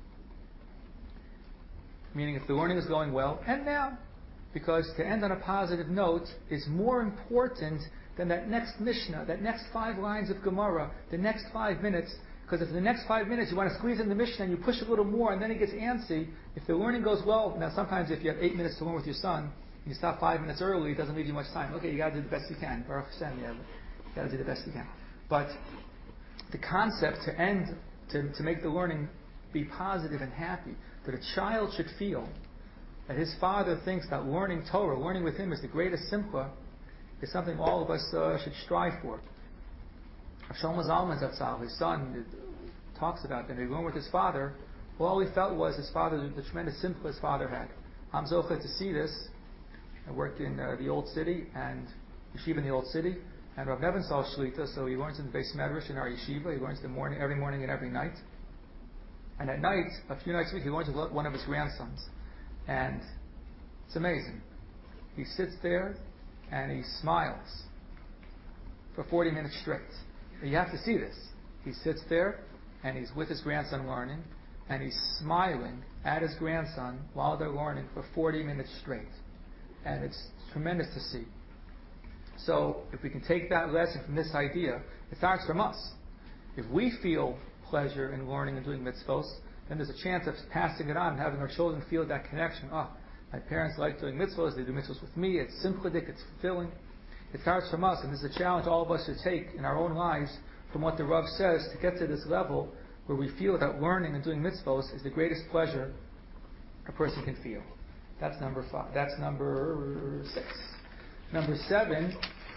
Meaning if the learning is going well, end now. Because to end on a positive note is more important than that next Mishnah, that next five lines of Gemara, the next five minutes. Because if the next five minutes you want to squeeze in the Mishnah and you push a little more and then it gets antsy, if the learning goes well, now sometimes if you have eight minutes to learn with your son, and you stop five minutes early, it doesn't leave you much time. Okay, you got to do the best you can. Baruch Hashem, yeah, you got to do the best you can. But the concept to end, to, to make the learning be positive and happy, that a child should feel that his father thinks that learning Torah, learning with him is the greatest simcha, is something all of us uh, should strive for. Shlomo Zalman Zatzal, his son, talks about that. He learned with his father. All he felt was his father, the tremendous simcha his father had. I'm zocheh to see this. I worked in uh, the old city and yeshiva in the old city, and Rav Nebenzahl Shlita, so he learns in the Beis Medrash in our yeshiva. He learns the morning, every morning and every night. And at night, a few nights a week, he learns with one of his grandsons. And it's amazing. He sits there and he smiles for forty minutes straight. You have to see this. He sits there and he's with his grandson learning, and he's smiling at his grandson while they're learning for forty minutes straight. And it's tremendous to see. So if we can take that lesson from this idea, it starts from us. If we feel pleasure in learning and doing mitzvos, then there's a chance of passing it on and having our children feel that connection. Oh, my parents like doing mitzvos, they do mitzvos with me, it's simchadik, it's fulfilling. It starts from us, and this is a challenge all of us should take in our own lives from what the Rav says to get to this level where we feel that learning and doing mitzvos is the greatest pleasure a person can feel. That's number five. That's number six. Number seven,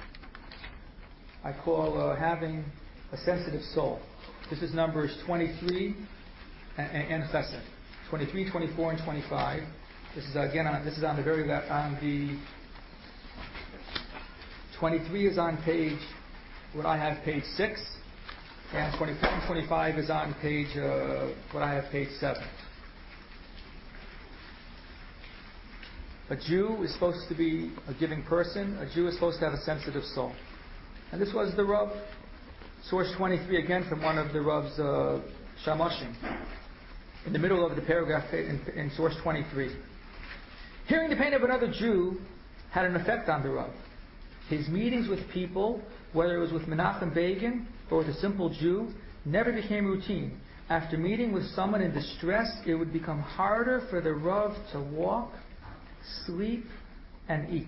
I call uh, having a sensitive soul. This is numbers twenty-three and, and Chesed. twenty-three, twenty-four, and twenty-five. This is again on, this is on the very left, on the twenty-three is on page, what I have page six, and twenty-four and twenty-five is on page, uh, what I have page seven. A Jew is supposed to be a giving person. A Jew is supposed to have a sensitive soul. And this was the Rav. Source twenty-three, again from one of the Rav's uh, Shamashim. In the middle of the paragraph in, in source twenty-three. Hearing the pain of another Jew had an effect on the Rav. His meetings with people, whether it was with Menachem Begin or with a simple Jew, never became routine. After meeting with someone in distress, it would become harder for the Rav to walk, sleep, and eat.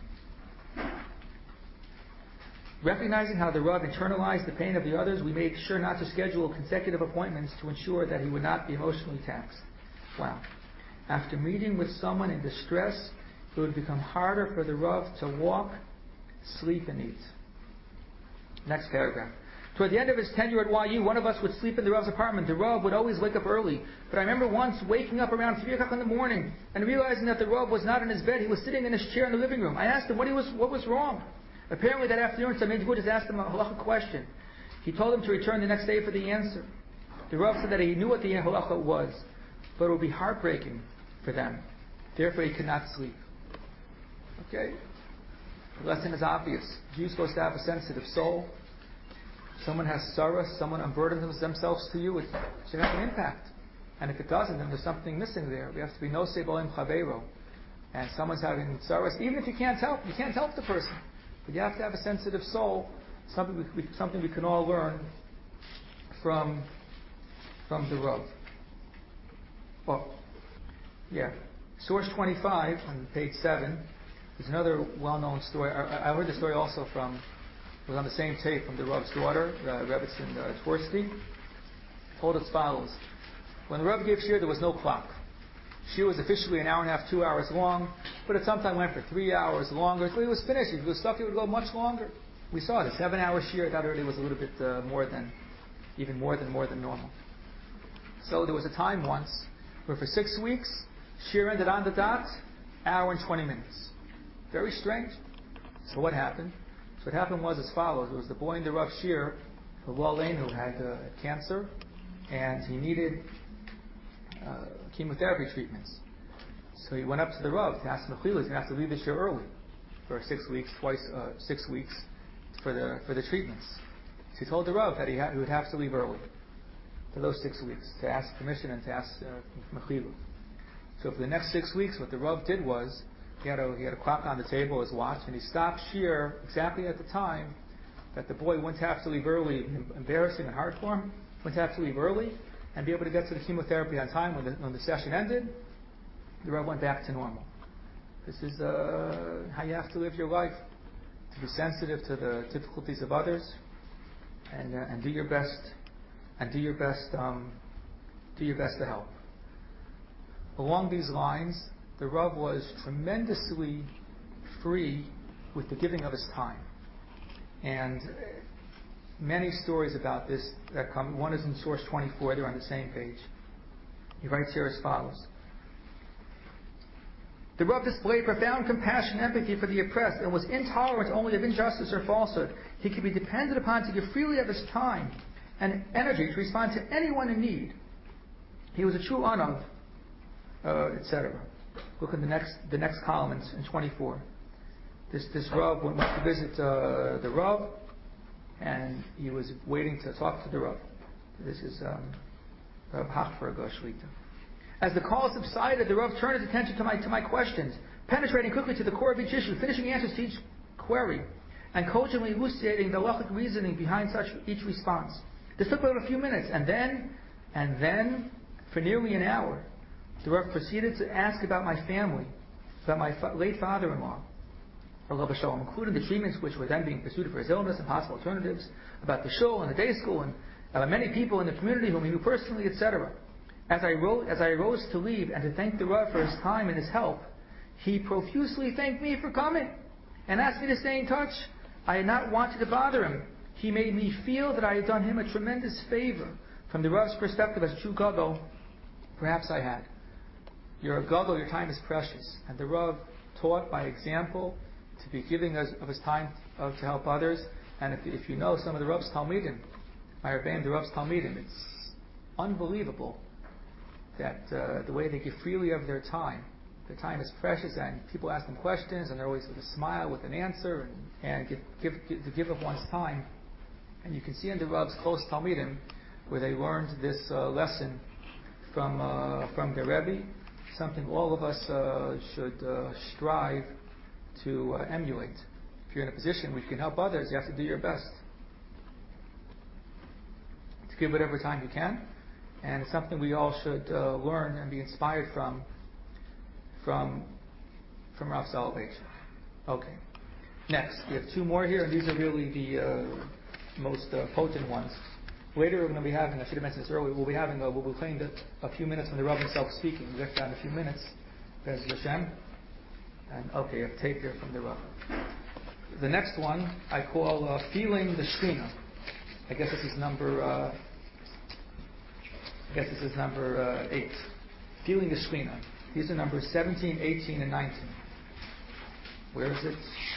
Recognizing how the Rav internalized the pain of the others, we made sure not to schedule consecutive appointments to ensure that he would not be emotionally taxed. Wow. After meeting with someone in distress, it would become harder for the Rav to walk, sleep, and eat. Next paragraph. Toward the end of his tenure at Y U, one of us would sleep in the Rav's apartment. The Rav would always wake up early. But I remember once waking up around three o'clock in the morning and realizing that the Rav was not in his bed. He was sitting in his chair in the living room. I asked him what, he was, what was wrong. Apparently that afternoon, some individual just asked him a halacha question. He told him to return the next day for the answer. The Rav said that he knew what the halacha was, but it would be heartbreaking for them. Therefore, he could not sleep. Okay? The lesson is obvious. Jews supposed to have a sensitive soul. Someone has sorrow, someone unburdens themselves to you, it should have an impact. And if it doesn't, then there's something missing there. We have to be no sebolim chavero. And someone's having sorrows, even if you can't help, you can't help the person. But you have to have a sensitive soul, something we, we, something we can all learn from, from the Rav. Well, yeah. Source twenty-five on page seven is another well-known story. I, I heard the story also from, it was on the same tape from the Rav's daughter, uh, Rebbetzin uh, Tversky. Told as follows. When the Rav gave Shir, there was no clock. Shir was officially an hour and a half, two hours long, but it sometimes went for three hours longer. Until it was finished. If it was stuck, it would go much longer. We saw it. A seven-hour Shir, that already was a little bit uh, more than, even more than more than normal. So there was a time once where for six weeks, Shir ended on the dot, hour and twenty minutes. Very strange. So what happened? So what happened was as follows. There was the boy in the Rav Shir, Hillel Lane, who had uh, cancer, and he needed uh, chemotherapy treatments. So he went up to the Rav to ask Mechila, he's going to have to leave this year early for six weeks, twice, uh, six weeks for the for the treatments. So he told the Rav that he, ha- he would have to leave early for those six weeks to ask permission and to ask uh, Mechila. So for the next six weeks, what the Rav did was he had a he had a clock on the table, his watch, and he stopped Shir exactly at the time that the boy wouldn't have to leave early, embarrassing and hard for him, wouldn't have to leave early, and be able to get to the chemotherapy on time. When the, when the session ended, the Rav went back to normal. This is uh, how you have to live your life, to be sensitive to the difficulties of others, and uh, and do your best, and do your best, um, do your best to help. Along these lines, the Rav was tremendously free with the giving of his time, and many stories about this that come. One is in source twenty-four. They're on the same page. He writes here as follows. The Rav displayed profound compassion and empathy for the oppressed and was intolerant only of injustice or falsehood. He could be depended upon to give freely of his time and energy to respond to anyone in need. He was a true anav, uh, et cetera. Look at the next the next column in, in twenty-four. This this Rav went to visit uh, the Rav, and he was waiting to talk to the Rav. This is um, Rav Hachberg Shlita. As the call subsided, the Rav turned his attention to my to my questions, penetrating quickly to the core of each issue, finishing answers to each query, and cogently elucidating the halachic reasoning behind such each response. This took about a few minutes, and then, and then, for nearly an hour, the Rav proceeded to ask about my family, about my fa- late father-in-law, including the treatments which were then being pursued for his illness and possible alternatives, about the shul and the day school, and about many people in the community whom he knew personally, et cetera. As I, ro- as I rose to leave and to thank the Rav for his time and his help, he profusely thanked me for coming and asked me to stay in touch. I had not wanted to bother him. He made me feel that I had done him a tremendous favor. From the Rav's perspective as a true gadol, perhaps I had. You're a gadol, your time is precious. And the Rav taught by example to be giving us of his time uh, to help others. And if, if you know some of the Rav's Talmidim, my Rebbeim, the Rav's Talmidim, it's unbelievable that uh, the way they give freely of their time. Their time is precious, and people ask them questions, and they're always with a smile, with an answer, and, and give, give, give, to give of one's time. And you can see in the Rav's close Talmidim where they learned this uh, lesson from uh, from their Rebbe, something all of us uh, should uh, strive to uh, emulate. If you're in a position where you can help others, you have to do your best to give whatever time you can. And it's something we all should uh, learn and be inspired from, from, from Rav Soloveitchik. Okay. Next, we have two more here, and these are really the uh, most uh, potent ones. Later, we're going to be having, I should have mentioned this earlier, we'll be having, a, we'll be playing the, a few minutes from the Rav himself speaking. We'll get that in a few minutes. There's Hashem. And okay, a tape here from the Rav. The next one I call uh, Feeling the Shekhinah. I guess this is number. Uh, I guess this is number uh, eight. Feeling the Shekhinah. These are numbers seventeen, eighteen, and nineteen. Where is it?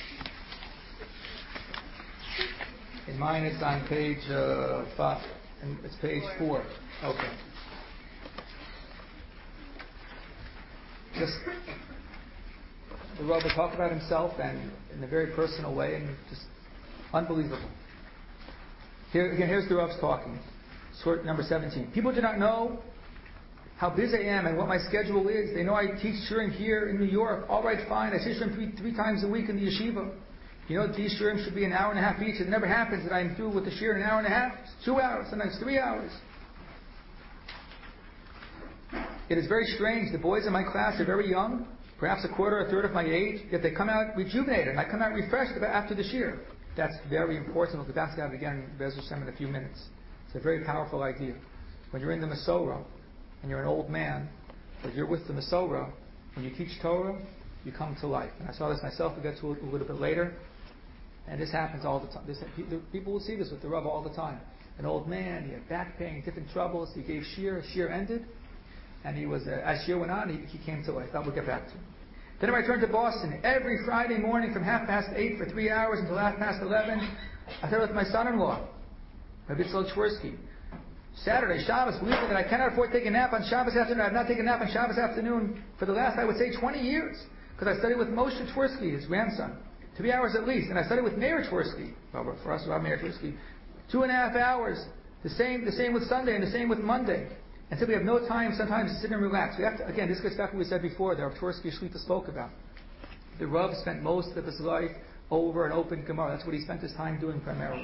In mine, it's on page uh, five. And it's page four. Okay. Just the Rav would talk about himself and in a very personal way, and just unbelievable. Here again, here's the Rav's talking. Sort number seventeen. People do not know how busy I am and what my schedule is. They know I teach shiurim here in New York. All right, fine. I teach shiurim three, three times a week in the yeshiva. You know, these shiurim should be an hour and a half each. It never happens that I'm through with the shiur in an hour and a half. It's two hours, sometimes three hours. It is very strange. The boys in my class are very young, perhaps a quarter or a third of my age, yet they come out rejuvenated, and I come out refreshed after the shiur. That's very important. We'll get back to that again Be'ez Hashem in a few minutes. It's a very powerful idea. When you're in the Masorah, and you're an old man, but you're with the Masorah, when you teach Torah, you come to life. And I saw this myself. We'll get to it a little bit later. And this happens all the time. This, people will see this with the Rav all the time. An old man, he had back pain, different troubles. He gave shiur. Shiur ended. And he was, uh, as shiur went on, he, he came to life. That we'll get back to. Then I returned to Boston. Every Friday morning from half past eight for three hours until half past eleven, I sat with my son-in-law, Rabbi Yitzchak Twersky. Saturday, Shabbos, believe it, that I cannot afford to take a nap on Shabbos afternoon. I have not taken a nap on Shabbos afternoon for the last, I would say, twenty years. Because I studied with Moshe Twersky, his grandson, three hours at least. And I studied with Meir Twersky, well, for us, Rabbi Meir Twersky, two and a half hours. The same, the same with Sunday and the same with Monday. And so we have no time sometimes to sit and relax. We have to, again, this gets back to what we said before, that Rav Twersky Shlita spoke about. The Rav spent most of his life over and open Gemara. That's what he spent his time doing primarily.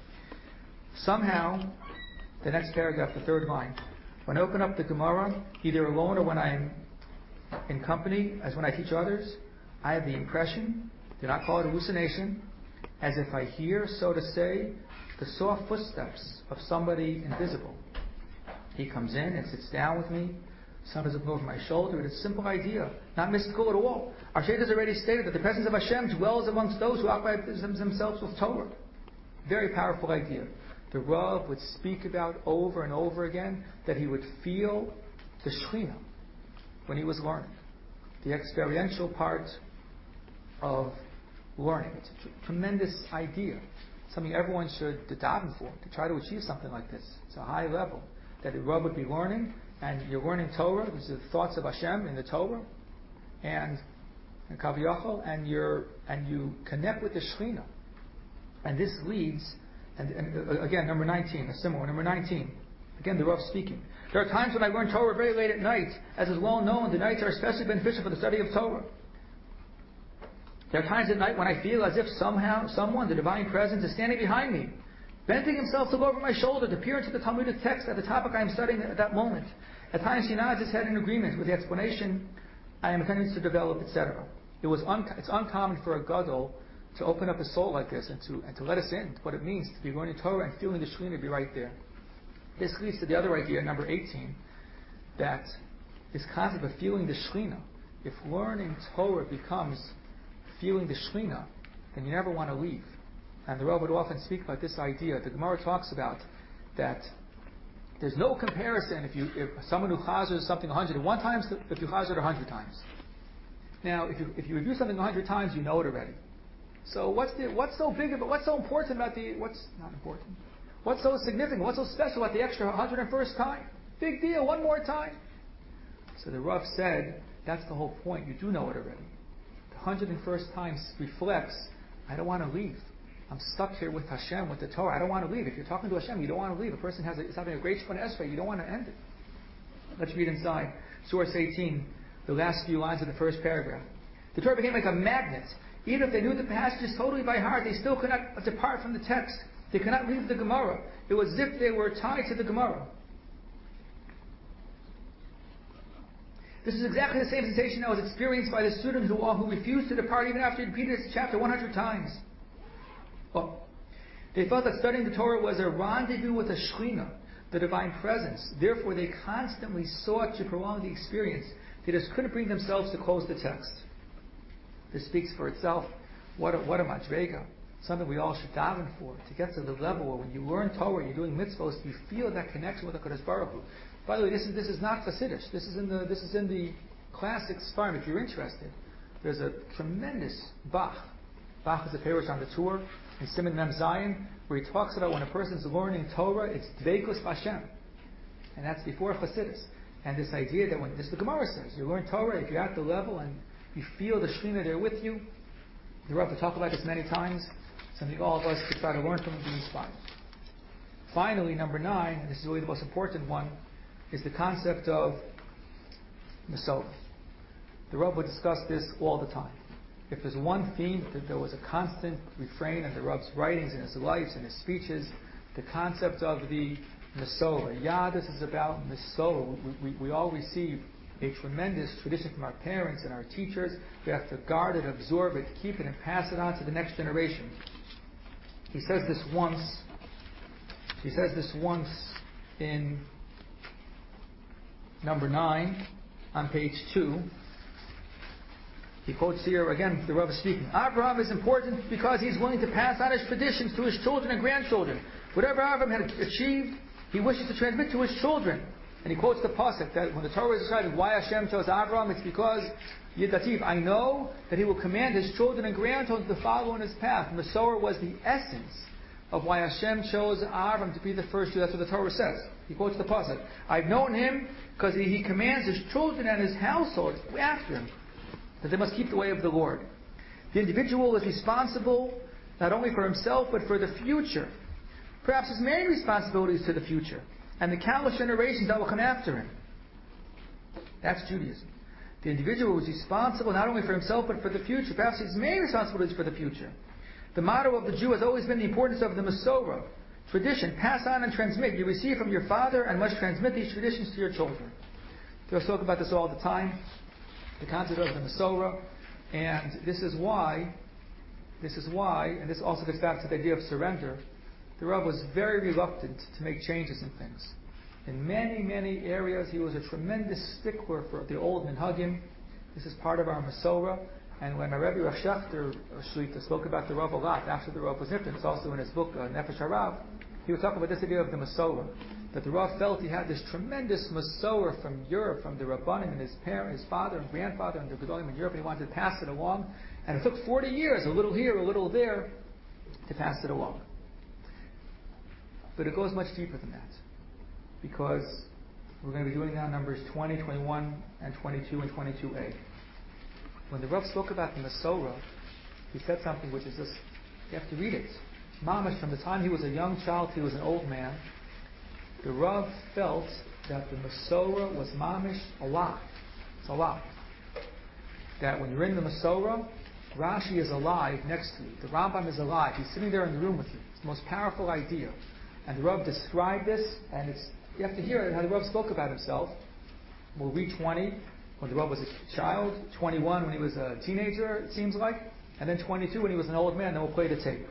Somehow, the next paragraph, the third line, when I open up the Gemara, either alone or when I'm in company, as when I teach others, I have the impression, do not call it hallucination, as if I hear, so to say, the soft footsteps of somebody invisible. He comes in and sits down with me. Sometimes looking over my shoulder. It's a simple idea, not mystical at all. Our Shaitan has already stated that the presence of Hashem dwells amongst those who occupy themselves with Torah. Very powerful idea. The Rav would speak about over and over again that he would feel the Shekhinah when he was learning. The experiential part of learning. It's a tr- tremendous idea. Something everyone should daven for, to try to achieve something like this. It's a high level. That the Rav would be learning, and you're learning Torah, which is the thoughts of Hashem in the Torah, and and Kaviyachol, and you're and you connect with the Shekhinah, and this leads, and, and again, number nineteen, a similar number nineteen. Again, the Rav speaking. There are times when I learn Torah very late at night, as is well known. The nights are especially beneficial for the study of Torah. There are times at night when I feel as if somehow, someone, the divine presence, is standing behind me, bending himself to go over my shoulder to peer into the Talmudic text at the topic I am studying at that moment. At times he nods his head in agreement with the explanation I am intending to develop, et cetera. It was un- it's uncommon for a gadol to open up his soul like this and to and to let us in to what it means to be learning Torah and feeling the Shekhinah to be right there. This leads to the other idea, number eighteen, that this concept of feeling the Shekhinah. If learning Torah becomes feeling the Shekhinah, then you never want to leave. And the Rav would often speak about this idea. The Gemara talks about that there's no comparison if you if someone who chazers something one hundred one times to if you chazer it one hundred times. Now, if you if you review something one hundred times, you know it already. So what's the what's so big about what's so important about the what's not important? What's so significant? What's so special about the extra one hundred first time? Big deal. One more time. So the Rav said that's the whole point. You do know it already. The one hundred first time reflects. I don't want to leave. I'm stuck here with Hashem, with the Torah. I don't want to leave. If you're talking to Hashem, you don't want to leave. A person has a, is having a great Shemona Esrei. You don't want to end it. Let's read inside. Source eighteen, the last few lines of the first paragraph. The Torah became like a magnet. Even if they knew the passages totally by heart, they still could not depart from the text. They could not leave the Gemara. It was as if they were tied to the Gemara. This is exactly the same sensation that was experienced by the student who, who refused to depart even after he repeated this chapter one hundred times. Well, they felt that studying the Torah was a rendezvous with the Shekhinah, the divine presence. Therefore, they constantly sought to prolong the experience. They just couldn't bring themselves to close the text. This speaks for itself. What a, what a madrega. Something we all should daven for, to get to the level where when you learn Torah, you're doing mitzvos, you feel that connection with HaKadosh Baruch Hu. By the way, this is this is not Chassidish. This is in the this is in the classic Sfarim. If you're interested, there's a tremendous Bach. Bach is a parish on the tour in Siman Mem Zion, where he talks about when a person's learning Torah, it's Dveikus Hashem, and that's before Chassidus. And this idea that when this the Gemara says, you learn Torah, if you're at the level and You feel the Shekhinah there with you. The Rav will talk about this many times. Something all of us could try to learn from and be inspired. Finally, number nine, and this is really the most important one, is the concept of Masorah. The Rav would discuss this all the time. If there's one theme that there was a constant refrain in the Rav's writings, in his lives, in his speeches, the concept of the Masorah. Yadus is about Masorah. We, we, we all receive a tremendous tradition from our parents and our teachers. We have to guard it, absorb it, keep it, and pass it on to the next generation. He says this once. He says this once in number nine on page two. He quotes here, again, the Rav is speaking. Abraham is important because he's willing to pass on his traditions to his children and grandchildren. Whatever Abraham had achieved, he wishes to transmit to his children. And he quotes the pasuk that when the Torah is describing why Hashem chose Abraham, it's because Yedativ, I know that he will command his children and grandchildren to follow in his path. Masorah was the essence of why Hashem chose Abraham to be the first Jew. That's what the Torah says. He quotes the pasuk. I've known him because he, he commands his children and his household after him that they must keep the way of the Lord. The individual is responsible not only for himself but for the future. Perhaps his main responsibility is to the future and the countless generations that will come after him. That's Judaism. The individual is responsible not only for himself but for the future. Perhaps his main responsibility is for the future. The motto of the Jew has always been the importance of the Masorah, tradition, pass on and transmit. You receive from your father and must transmit these traditions to your children. We talk about this all the time, the concept of the Masorah, and this is why, this is why, and this also gets back to the idea of surrender. The Rav was very reluctant to make changes in things. In many, many areas, he was a tremendous stickler for the old minhagim. This is part of our Masorah. And when my Rebbe Rav Shechter Shlita spoke about the Rav a lot after the Rav was nifted, it's also in his book uh, Nefesh HaRav, he would talk about this idea of the Masorah. That the Rav felt he had this tremendous Masorah from Europe, from the Rabbanim and his parents, his father and grandfather and the Gedolim in Europe, and he wanted to pass it along. And it took forty years, a little here, a little there, to pass it along. But it goes much deeper than that. Because we're going to be doing now numbers twenty, twenty-one, and twenty-two, and twenty-two A. When the Rav spoke about the Masorah, he said something which is just, you have to read it. Mamash, from the time he was a young child till he was an old man, the Rav felt that the Masorah was mamish alive. It's alive. That when you're in the Masorah, Rashi is alive next to you. The Rambam is alive. He's sitting there in the room with you. It's the most powerful idea. And the Rav described this, and it's you have to hear it, how the Rav spoke about himself. We'll read twenty, when the Rav was a child, twenty-one when he was a teenager, it seems like, and then twenty-two when he was an old man, then we'll play the tape.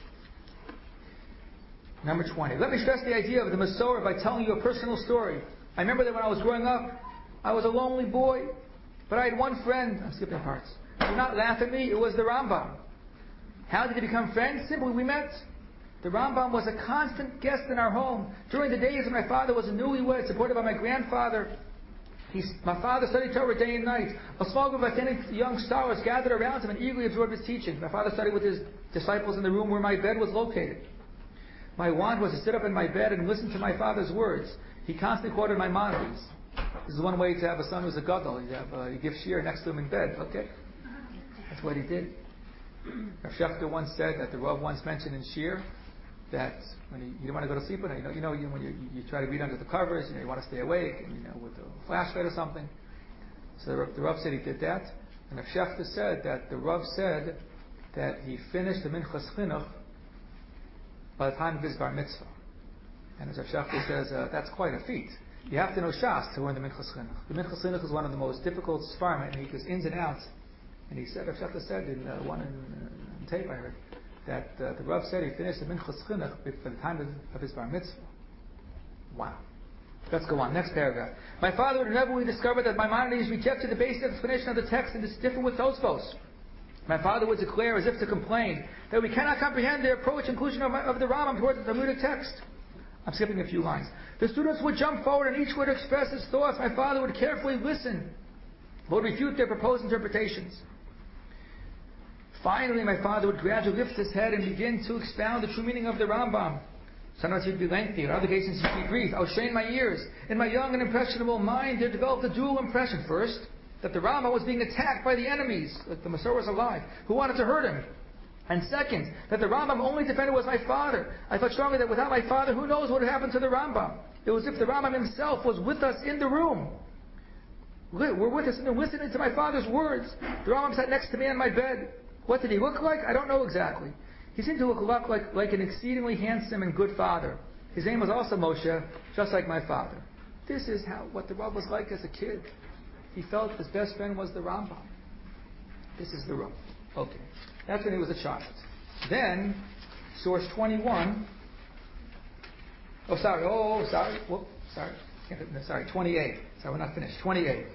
Number twenty. Let me stress the idea of the Masorah by telling you a personal story. I remember that when I was growing up, I was a lonely boy, but I had one friend. I'm skipping parts. Do not laugh at me, it was the Rambam. How did he become friends? Simply, we met. The Rambam was a constant guest in our home. During the days when my father was a newlywed, supported by my grandfather, he, my father studied Torah day and night. A small group of attending young scholars gathered around him and eagerly absorbed his teaching. My father studied with his disciples in the room where my bed was located. My want was to sit up in my bed and listen to my father's words. He constantly quoted Maimonides. This is one way to have a son who's a gadol. You have uh, you give shir next to him in bed. Okay, that's what he did. Rav Shechter once said that the Rav once mentioned in shir that when he, you didn't want to go to sleep at night, you know, you know, you, when you, you try to read under the covers, you know, you want to stay awake, and, you know, with a flashlight or something. So the, the Rav said he did that, and Rav Shechter said that the Rav said that he finished the Minchas Chinuch by the time of his bar mitzvah. And as Rav Shechter says, uh, that's quite a feat. You have to know Shas to learn the Minchas Chinuch. The Minchas Chinuch is one of the most difficult svarim, and he goes ins and outs. And he said, Rav Shechter said in uh, one in, uh, in tape I heard, that uh, the Rav said he finished the Minchas Chinuch by the time of, of his bar mitzvah. Wow. Let's go on. Next paragraph. My father would inevitably discover that Maimonides rejected the basic explanation of the text and is different with Tosfos. My father would declare, as if to complain, that we cannot comprehend the approach and conclusion of, of the Rambam towards the Talmudic text. I'm skipping a few lines. The students would jump forward and each would express his thoughts. My father would carefully listen, would refute their proposed interpretations. Finally, my father would gradually lift his head and begin to expound the true meaning of the Rambam. Sometimes he'd be lengthy, in other cases he'd be brief. I would strain my ears. In my young and impressionable mind, there developed a dual impression. First, that the Rambam was being attacked by the enemies, that the Masorah was alive, who wanted to hurt him. And second, that the Rambam only defender was my father. I felt strongly that without my father, who knows what would happen to the Rambam. It was as if the Rambam himself was with us in the room. We're with us and listening to my father's words. The Rambam sat next to me on my bed. What did he look like? I don't know exactly. He seemed to look a lot like, like an exceedingly handsome and good father. His name was also Moshe, just like my father. This is how what the Rav was like as a kid. He felt his best friend was the Rambam. This is the Rav. Okay. That's when he was a child. Then, source twenty-one. Oh, sorry. Oh, sorry. Whoop. Sorry. Sorry. twenty-eight. Sorry, we're not finished. twenty-eight.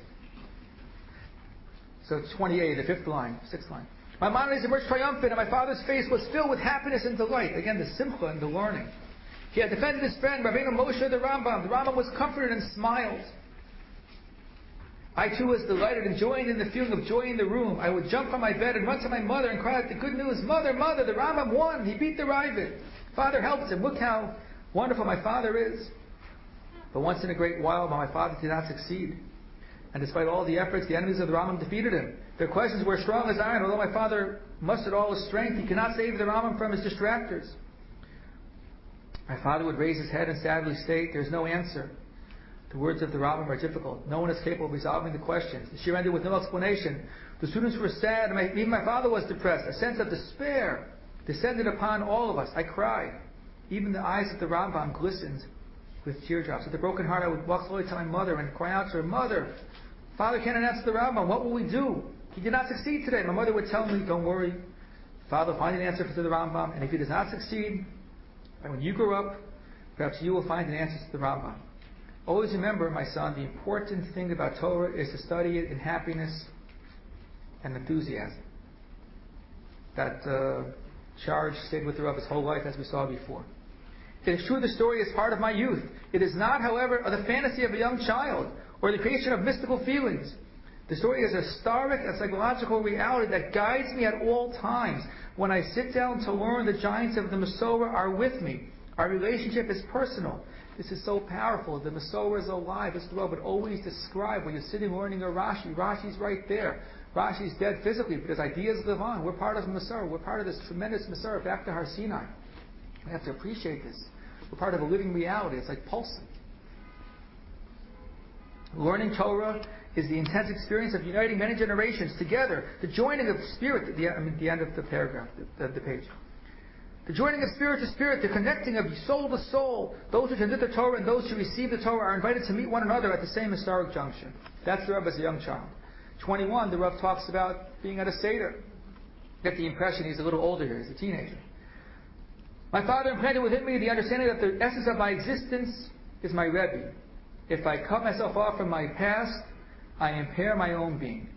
So twenty-eight, the fifth line, sixth line. My mind emerged triumphant, and my father's face was filled with happiness and delight. Again, the simcha and the learning. He had defended his friend, Rabbeinu Moshe the Rambam. The Rambam was comforted and smiled. I too was delighted and joined in the feeling of joy in the room. I would jump from my bed and run to my mother and cry out the good news. Mother, mother, the Rambam won. He beat the Ravid. Father helped him. Look how wonderful my father is. But once in a great while, my father did not succeed. And despite all the efforts, the enemies of the Rambam defeated him. Their questions were strong as iron. Although my father mustered all his strength, he could not save the Rambam from his distractors. My father would raise his head and sadly state, "There's no answer." The words of the Rambam are difficult. No one is capable of resolving the questions. The shir ended with no explanation. The students were sad, and even my father was depressed. A sense of despair descended upon all of us. I cried. Even the eyes of the Rambam glistened with teardrops. With a broken heart, I would walk slowly to my mother and cry out to her, "Mother, Father can't answer the Rambam. What will we do? He did not succeed today." My mother would tell me, "Don't worry. Father will find an answer to the Rambam, and if he does not succeed, and when you grow up, perhaps you will find an answer to the Rambam. Always remember, my son, the important thing about Torah is to study it in happiness and enthusiasm." That uh, charge stayed with the Rav his whole life, as we saw before. It is true the story is part of my youth. It is not, however, the fantasy of a young child or the creation of mystical feelings. The story is a historic and psychological reality that guides me at all times. When I sit down to learn, the giants of the Masorah are with me. Our relationship is personal. This is so powerful. The Masorah is alive. As the Rav would always describe when you're sitting learning a Rashi. Rashi's right there. Rashi's dead physically, but his ideas live on. We're part of the Masorah. We're part of this tremendous Masorah back to Har Sinai. We have to appreciate this. We're part of a living reality. It's like pulsing. Learning Torah is the intense experience of uniting many generations together. The joining of spirit, the, I mean, the end of the paragraph, the, the page. The joining of spirit to spirit, the connecting of soul to soul. Those who transmit the Torah and those who receive the Torah are invited to meet one another at the same historic juncture. That's the Rav as a young child. twenty-one, the Rav talks about being at a Seder. Get the impression he's a little older here, he's a teenager. My father implanted within me the understanding that the essence of my existence is my Rebbe. If I cut myself off from my past, I impair my own being.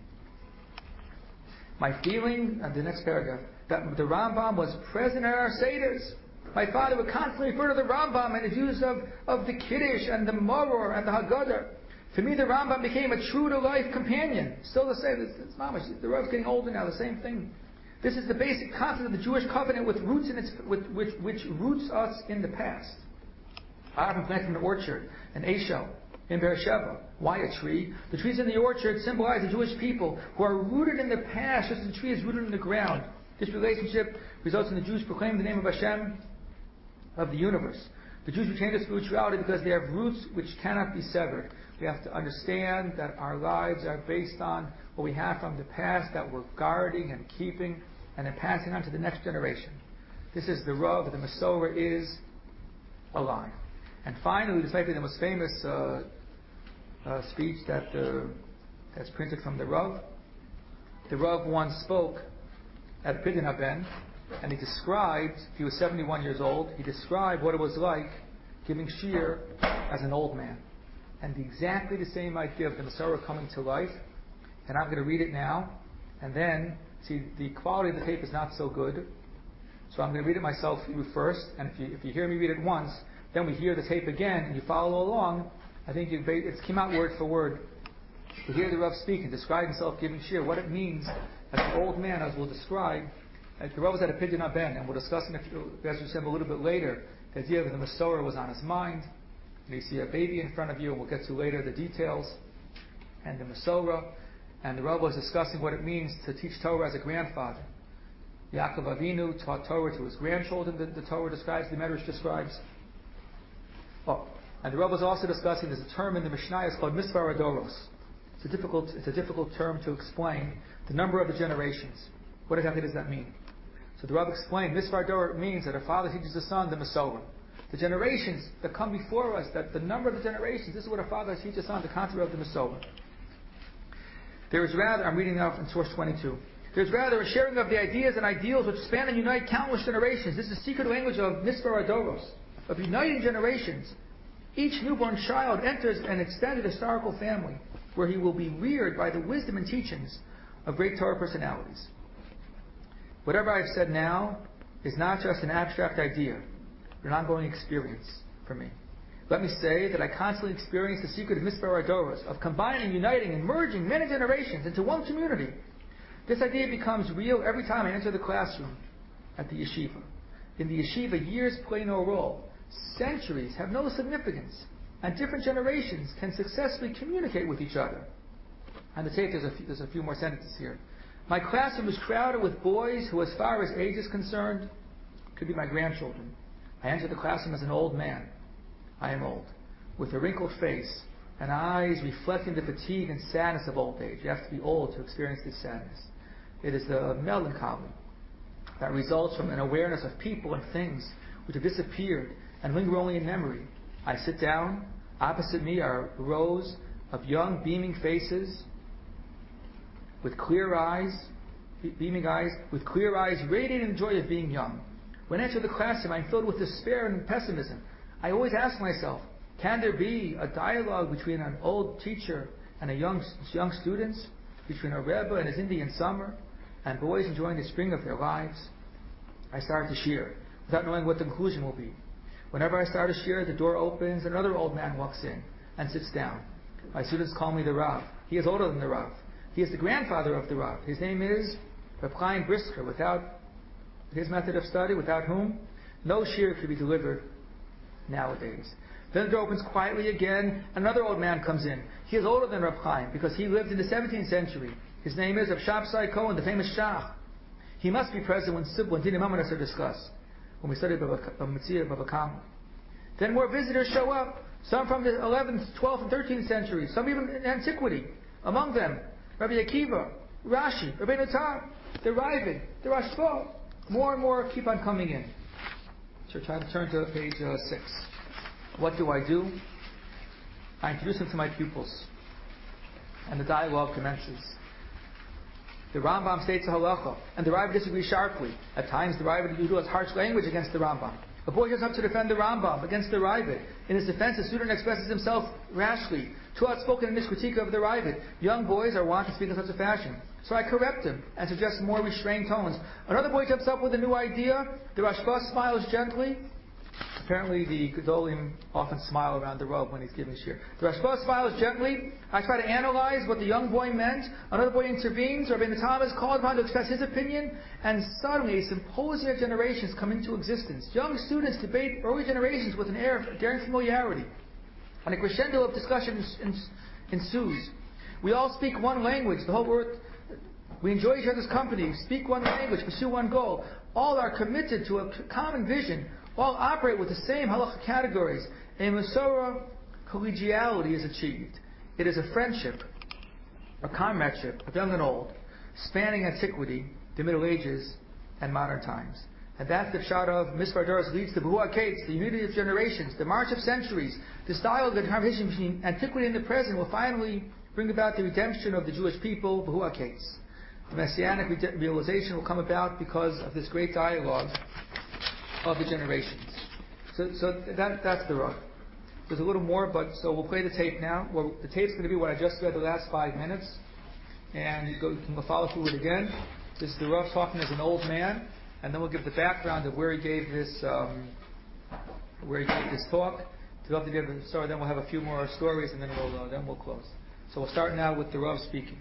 My feeling, and the next paragraph, that the Rambam was present at our Seders. My father would constantly refer to the Rambam and his use of, of the Kiddush and the Maror and the Haggadah. For me, the Rambam became a true-to-life companion. Still the same. It's, it's mamash. The Rav's getting older now, the same thing. This is the basic concept of the Jewish covenant with roots in its, with, which, which roots us in the past. I have been planted in an orchard, an Eshel, in Beersheba. Why a tree? The trees in the orchard symbolize the Jewish people who are rooted in the past, just as the tree is rooted in the ground. This relationship results in the Jews proclaiming the name of Hashem of the universe. The Jews retain their spirituality because they have roots which cannot be severed. We have to understand that our lives are based on what we have from the past that we're guarding and keeping and then passing on to the next generation. This is the Rav. The Masorah is alive. And finally, this might be the most famous uh, uh, speech that uh, that's printed from the Rav. The Rav once spoke at Pidyon Haben, and he described, he was seventy-one years old, he described what it was like giving shir as an old man. And exactly the same idea of the Masorah coming to life. And I'm going to read it now. And then, see, the quality of the tape is not so good. So I'm going to read it myself for you first. And if you, if you hear me read it once, then we hear the tape again and you follow along. I think you, it came out word for word. To hear the Rav speak and describe himself giving shir, what it means as an old man, as we'll describe. Like the Rav was at a Pidyon Haben, and we'll discuss in a few, as we said a little bit later, the idea of the Masorah was on his mind. And you see a baby in front of you, and we'll get to later the details. And the Masorah, and the Rav was discussing what it means to teach Torah as a grandfather. Yaakov Avinu taught Torah to his grandchildren, the, the Torah describes, the Medrash describes. Oh, and the Rav was also discussing, there's a term in the Mishnah, it's called Misvar Adoros. It's a difficult, it's a difficult term to explain. The number of the generations. What exactly does that mean? So the Rav explained, Misvar Adoros means that a father teaches a son the Masorah. The generations that come before us, that the number of the generations, this is what a father teaches a son, the concept of the Masorah. There is rather, I'm reading now from source twenty-two. There's rather a sharing of the ideas and ideals which span and unite countless generations. This is the secret language of Misvar Adoros, of uniting generations. Each newborn child enters an extended historical family where he will be reared by the wisdom and teachings of great Torah personalities. Whatever I've said now is not just an abstract idea, but an ongoing experience for me. Let me say that I constantly experience the secret of Misvar Adoros, of combining, uniting, and merging many generations into one community. This idea becomes real every time I enter the classroom at the yeshiva. In the yeshiva, years play no role. Centuries have no significance. And different generations can successfully communicate with each other. On the tape, there's a few, there's a few more sentences here. My classroom is crowded with boys who, as far as age is concerned, could be my grandchildren. I enter the classroom as an old man. I am old, with a wrinkled face and eyes reflecting the fatigue and sadness of old age. You have to be old to experience this sadness. It is the melancholy that results from an awareness of people and things which have disappeared and linger only in memory. I sit down. Opposite me are rows of young, beaming faces with clear eyes, beaming eyes, with clear eyes radiating the joy of being young. When I enter the classroom, I'm filled with despair and pessimism. I always ask myself, can there be a dialogue between an old teacher and a young young students, between a Rebbe and his Indian summer, and boys enjoying the spring of their lives? I start to shir, without knowing what the conclusion will be. Whenever I start to shir, the door opens, and another old man walks in and sits down. My students call me the Rav. He is older than the Rav. He is the grandfather of the Rav. His name is Rav Chaim Brisker. Without his method of study, without whom no shir could be delivered nowadays. Then the door opens quietly again. Another old man comes in. He is older than Rav Chaim because he lived in the seventeenth century. His name is Rav Shabsai Cohen, the famous Shach. He must be present when Sibla and Dina Mamonas are discussed, when we study Bava Metzia, Bava Kama. Then more visitors show up, some from the eleventh, twelfth, and thirteenth centuries, some even in antiquity. Among them, Rabbi Akiva, Rashi, Rabbi Tam, the Ravid, the Rashba. More and more keep on coming in. So try to turn to page uh, six. What do I do? I introduce them to my pupils, and the dialogue commences. The Rambam states a halacha, and the Ravid disagrees sharply. At times, the Ravid uses harsh language against the Rambam. A boy goes up to defend the Rambam against the Ravid. In his defense, the student expresses himself rashly, too outspoken in his critique of the Ravid. Young boys are wont to speak in such a fashion. So I correct him and suggest more restrained tones. Another boy jumps up with a new idea. The Rashba smiles gently. Apparently the Gedolim often smile around the Rav when he's giving shir. The Rashba smiles gently. I try to analyze what the young boy meant. Another boy intervenes. Rabbi Natam is called upon to express his opinion. And suddenly a symposium of generations come into existence. Young students debate early generations with an air of daring familiarity. And a crescendo of discussion ensues. We all speak one language. The whole world, we enjoy each other's company, speak one language, pursue one goal. All are committed to a common vision. All operate with the same halacha categories. A Masorah collegiality is achieved. It is a friendship, a comradeship of young and old, spanning antiquity, the Middle Ages, and modern times. And that's the pshat of Misvar Adoros leads to Behu HaKetz, the unity of generations, the march of centuries. This dialogue, the conversation between antiquity and the present will finally bring about the redemption of the Jewish people, Behu HaKetz. The Messianic realization will come about because of this great dialogue of the generations. So, so that, that's the rough. There's a little more, but so we'll play the tape now. Well, the tape's going to be what I just read the last five minutes, and you, go, you can go follow through it again. This is the rough talking as an old man, and then we'll give the background of where he gave this, um, where he gave this talk. To have to give the story, then we'll have a few more stories, and then we'll uh, then we'll close. So we'll start now with the rough speaking.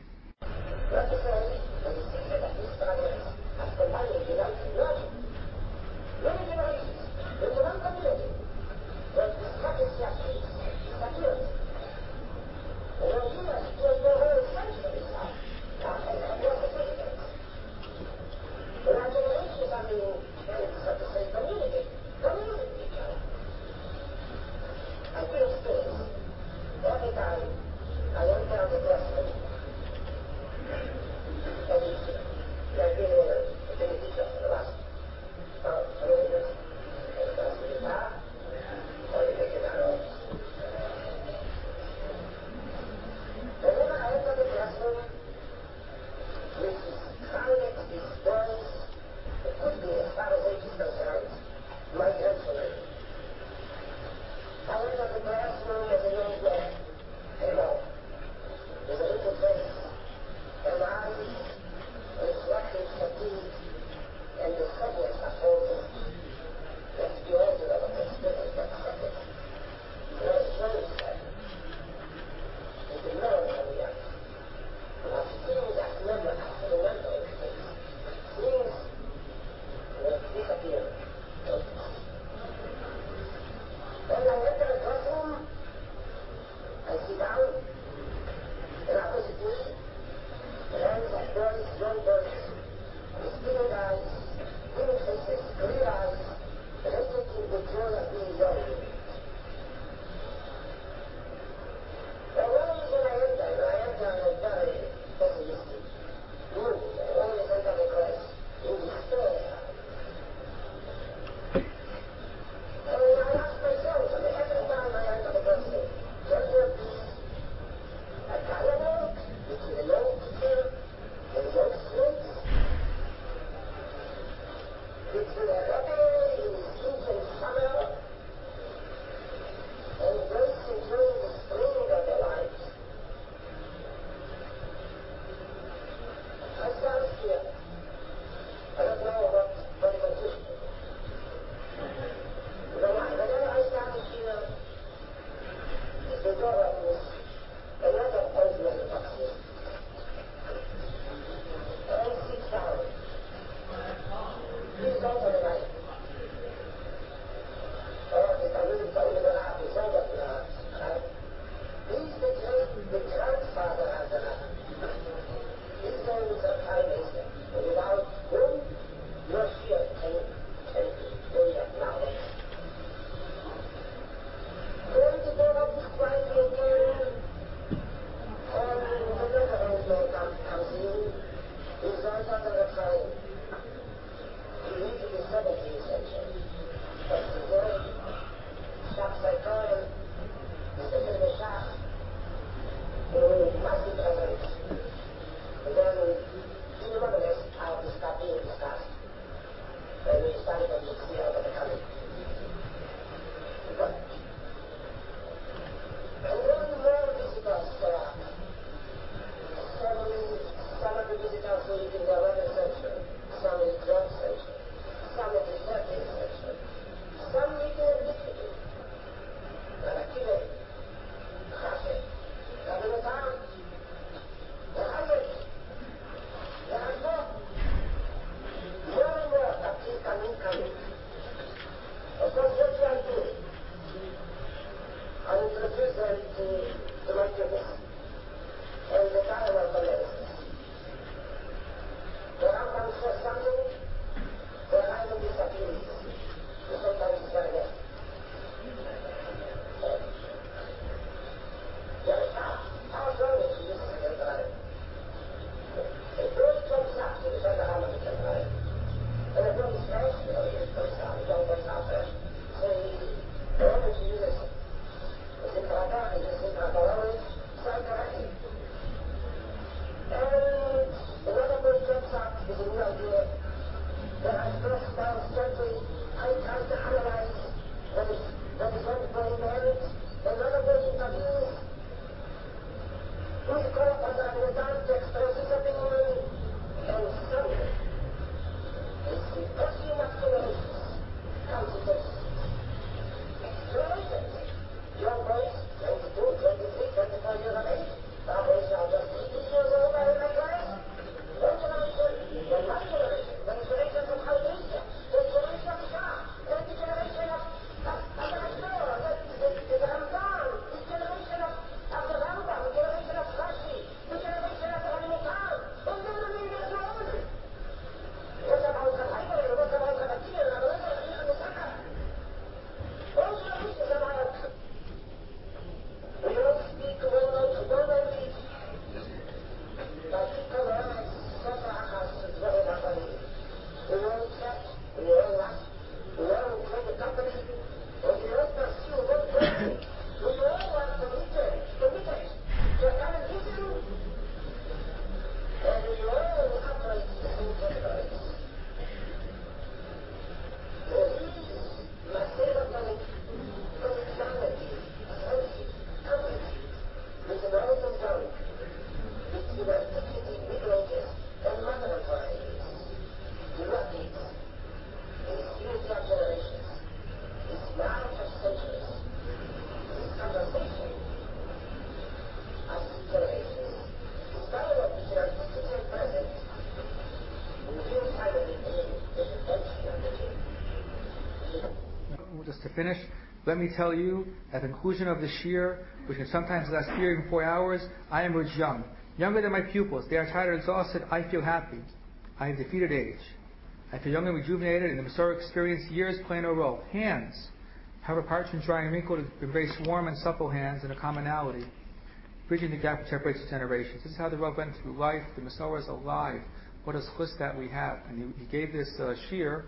Just to finish, let me tell you, at the conclusion of the shir, which can sometimes last three or four hours, I emerge young, younger than my pupils. They are tired and exhausted. I feel happy. I have defeated age. I feel young and rejuvenated, and the Masorah experience years play no role. Hands, however parchment, dry, and wrinkled, embrace warm and supple hands in a commonality, bridging the gap which separates the generations. This is how the Rav went through life. The Masorah is alive. What a schus that we have. And he, he gave this uh, shir.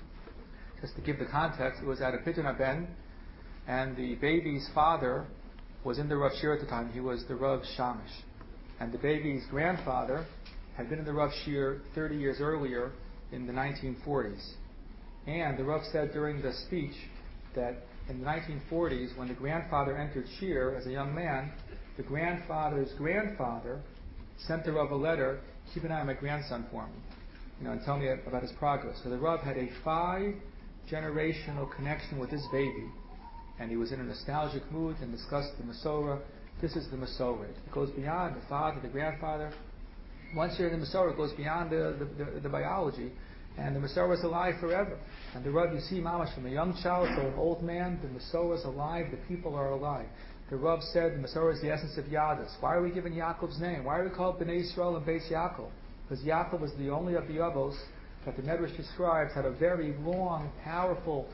Just to give the context, it was at a Pidyon Ben, and the baby's father was in the Rav Shir at the time. He was the Rav Shamish. And the baby's grandfather had been in the Rav Shir thirty years earlier in the nineteen forties. And the Rav said during the speech that in the nineteen forties, when the grandfather entered Shir as a young man, the grandfather's grandfather sent the Rav a letter, keep an eye on my grandson for me, you know, and tell me about his progress. So the Rav had a five generational connection with this baby. and he was in a nostalgic mood and discussed the Masorah. This is the Masorah. It goes beyond the father, the grandfather. Once you're in the Masorah, it goes beyond the, the, the, the biology, and the Masorah is alive forever. And the Rav, you see, mamash, from a young child to an old man, the Masorah is alive, the people are alive. The Rav said the Masorah is the essence of Yadus. Why are we giving Yaakov's name? Why are we called Bnei Yisrael and Beis Yaakov? Because Yaakov was the only of the Avos that the Medrash describes had a very long, powerful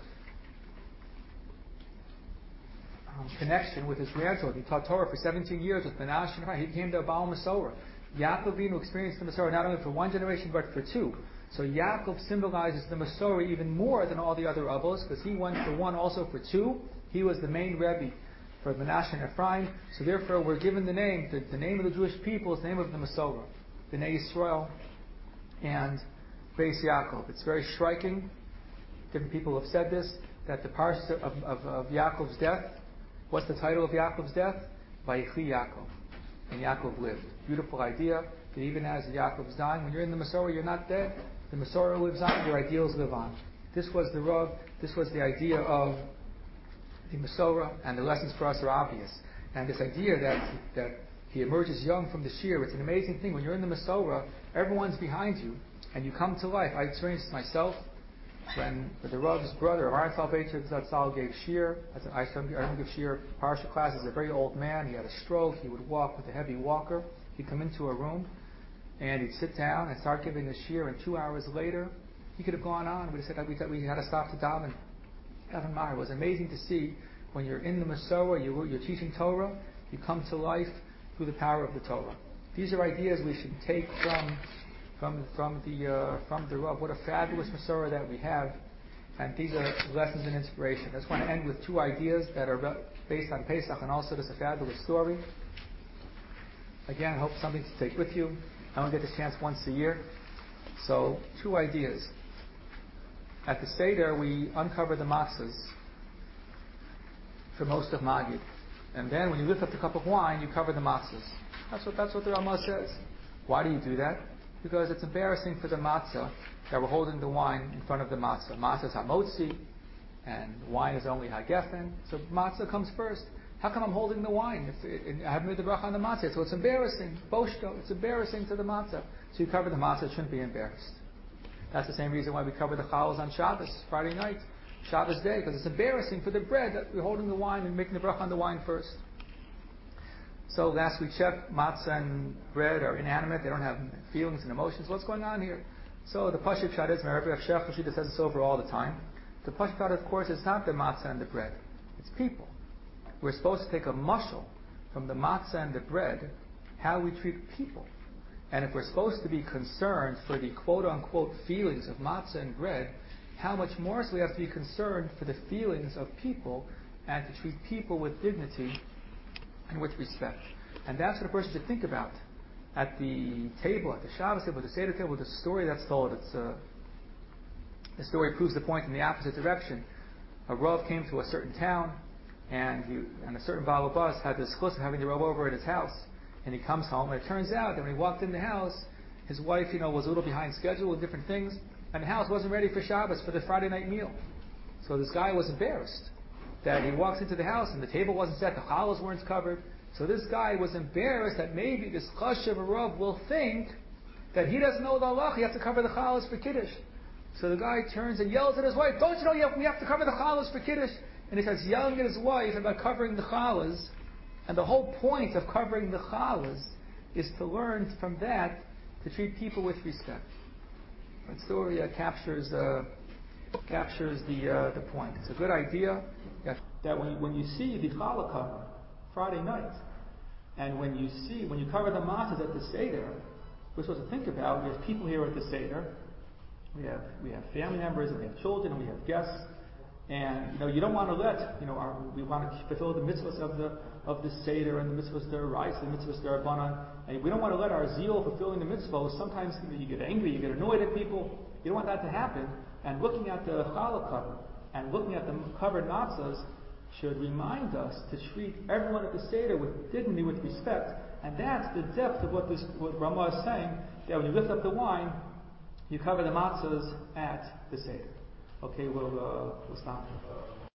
um, connection with his grandchildren. He taught Torah for seventeen years with Menashe and Ephraim. He became the Baal Masorah. Yaakov Avinu experienced the Masorah not only for one generation but for two. So Yaakov symbolizes the Masorah even more than all the other Avos because he went for one, also for two. He was the main Rebbe for Menashe and Ephraim. So therefore we're given the name, the, the name of the Jewish people is the name of the Masorah, Bnei Yisrael and Beis Yaakov. It's very striking. Different people have said this, that the parsha of, of, of Yaakov's death, what's the title of Yaakov's death? Vayichi Yaakov. And Yaakov lived. Beautiful idea that even as Yaakov's dying, when you're in the Masorah, you're not dead. The Masorah lives on, your ideals live on. This was the Rav, this was the idea of the Masorah, and the lessons for us are obvious. And this idea that that he emerges young from the Shir, it's an amazing thing. When you're in the Masorah, everyone's behind you, and you come to life. I experienced this myself when the Rav's brother, Aharon Salvation Zatzal, gave Shir. I don't give Shir Parsha class. He's a very old man. He had a stroke. He would walk with a heavy walker. He'd come into a room, and he'd sit down and start giving the Shir, and two hours later, he could have gone on. We said we, we had to stop to daven. Evan Meyer. It was amazing to see when you're in the Masorah, you're, you're teaching Torah, you come to life through the power of the Torah. These are ideas we should take from from from the uh, from the Rav. What a fabulous Masorah that we have, and these are lessons and inspiration. I just want to end with two ideas that are based on Pesach, and also just a fabulous story. Again, I hope something to take with you. I only get this chance once a year, so two ideas. At the Seder, we uncover the matzahs for most of Magid. And then when you lift up the cup of wine, you cover the matzahs. That's what, that's what the Ramah says. Why do you do that? Because it's embarrassing for the matzah that we're holding the wine in front of the matzah. Matzah is hamotzi, and wine is only hagefen. So matzah comes first. How come I'm holding the wine? If it, it, I haven't made the bracha on the matzah. So it's embarrassing. Boshto, it's embarrassing to the matzah. So you cover the matzah, it shouldn't be embarrassed. That's the same reason why we cover the challahs on Shabbos, Friday night, Shabbos day, because it's embarrassing for the bread that we're holding the wine and making the bracha on the wine first. So last we checked, matzah and bread are inanimate, they don't have feelings and emotions. What's going on here? So the Pashut Pshat is, Rabbi Shech Rashida says this over all the time. The Pashut Pshat, of course, is not the matzah and the bread. It's people. We're supposed to take a mashal from the matzah and the bread, how we treat people. And if we're supposed to be concerned for the quote-unquote feelings of matzah and bread, how much more so we have to be concerned for the feelings of people and to treat people with dignity and with respect. And that's what a person should think about at the table, at the Shabbos table, the Seder table, the story that's told. It's, uh, the story proves the point in the opposite direction. A Rav came to a certain town, and, he, and a certain Baal Bas had the schus of having the Rav over at his house. And he comes home, and it turns out that when he walked in the house, his wife, you know, was a little behind schedule with different things, and the house wasn't ready for Shabbos, for the Friday night meal. So this guy was embarrassed that he walks into the house and the table wasn't set, the challahs weren't covered. So this guy was embarrassed that maybe this chashav Rav will think that he doesn't know the halach, he has to cover the challahs for Kiddush. So the guy turns and yells at his wife, "Don't you know you have, we have to cover the challahs for Kiddush?" And he starts yelling at his wife about covering the challahs. And the whole point of covering the challahs is to learn from that to treat people with respect. The story uh, captures uh, captures the uh, the point. It's a good idea that, that when, when you see the challah cover Friday night, and when you see when you cover the matzahs at the Seder, we're supposed to think about, we have people here at the Seder, we have we have family members, and we have children, and we have guests. And you know, you don't want to let, you know, our, we want to fulfill the mitzvahs of the of the Seder and the mitzvahs deraisa, the mitzvahs derabanan, and we don't want to let our zeal fulfilling the mitzvahs. Sometimes you know, you get angry, you get annoyed at people. You don't want that to happen. And looking at the challah cover and looking at the covered matzahs should remind us to treat everyone at the Seder with dignity, with respect. And that's the depth of what this what Ramah is saying. That when you lift up the wine, you cover the matzahs at the Seder. Okay, we'll, uh, we'll stop.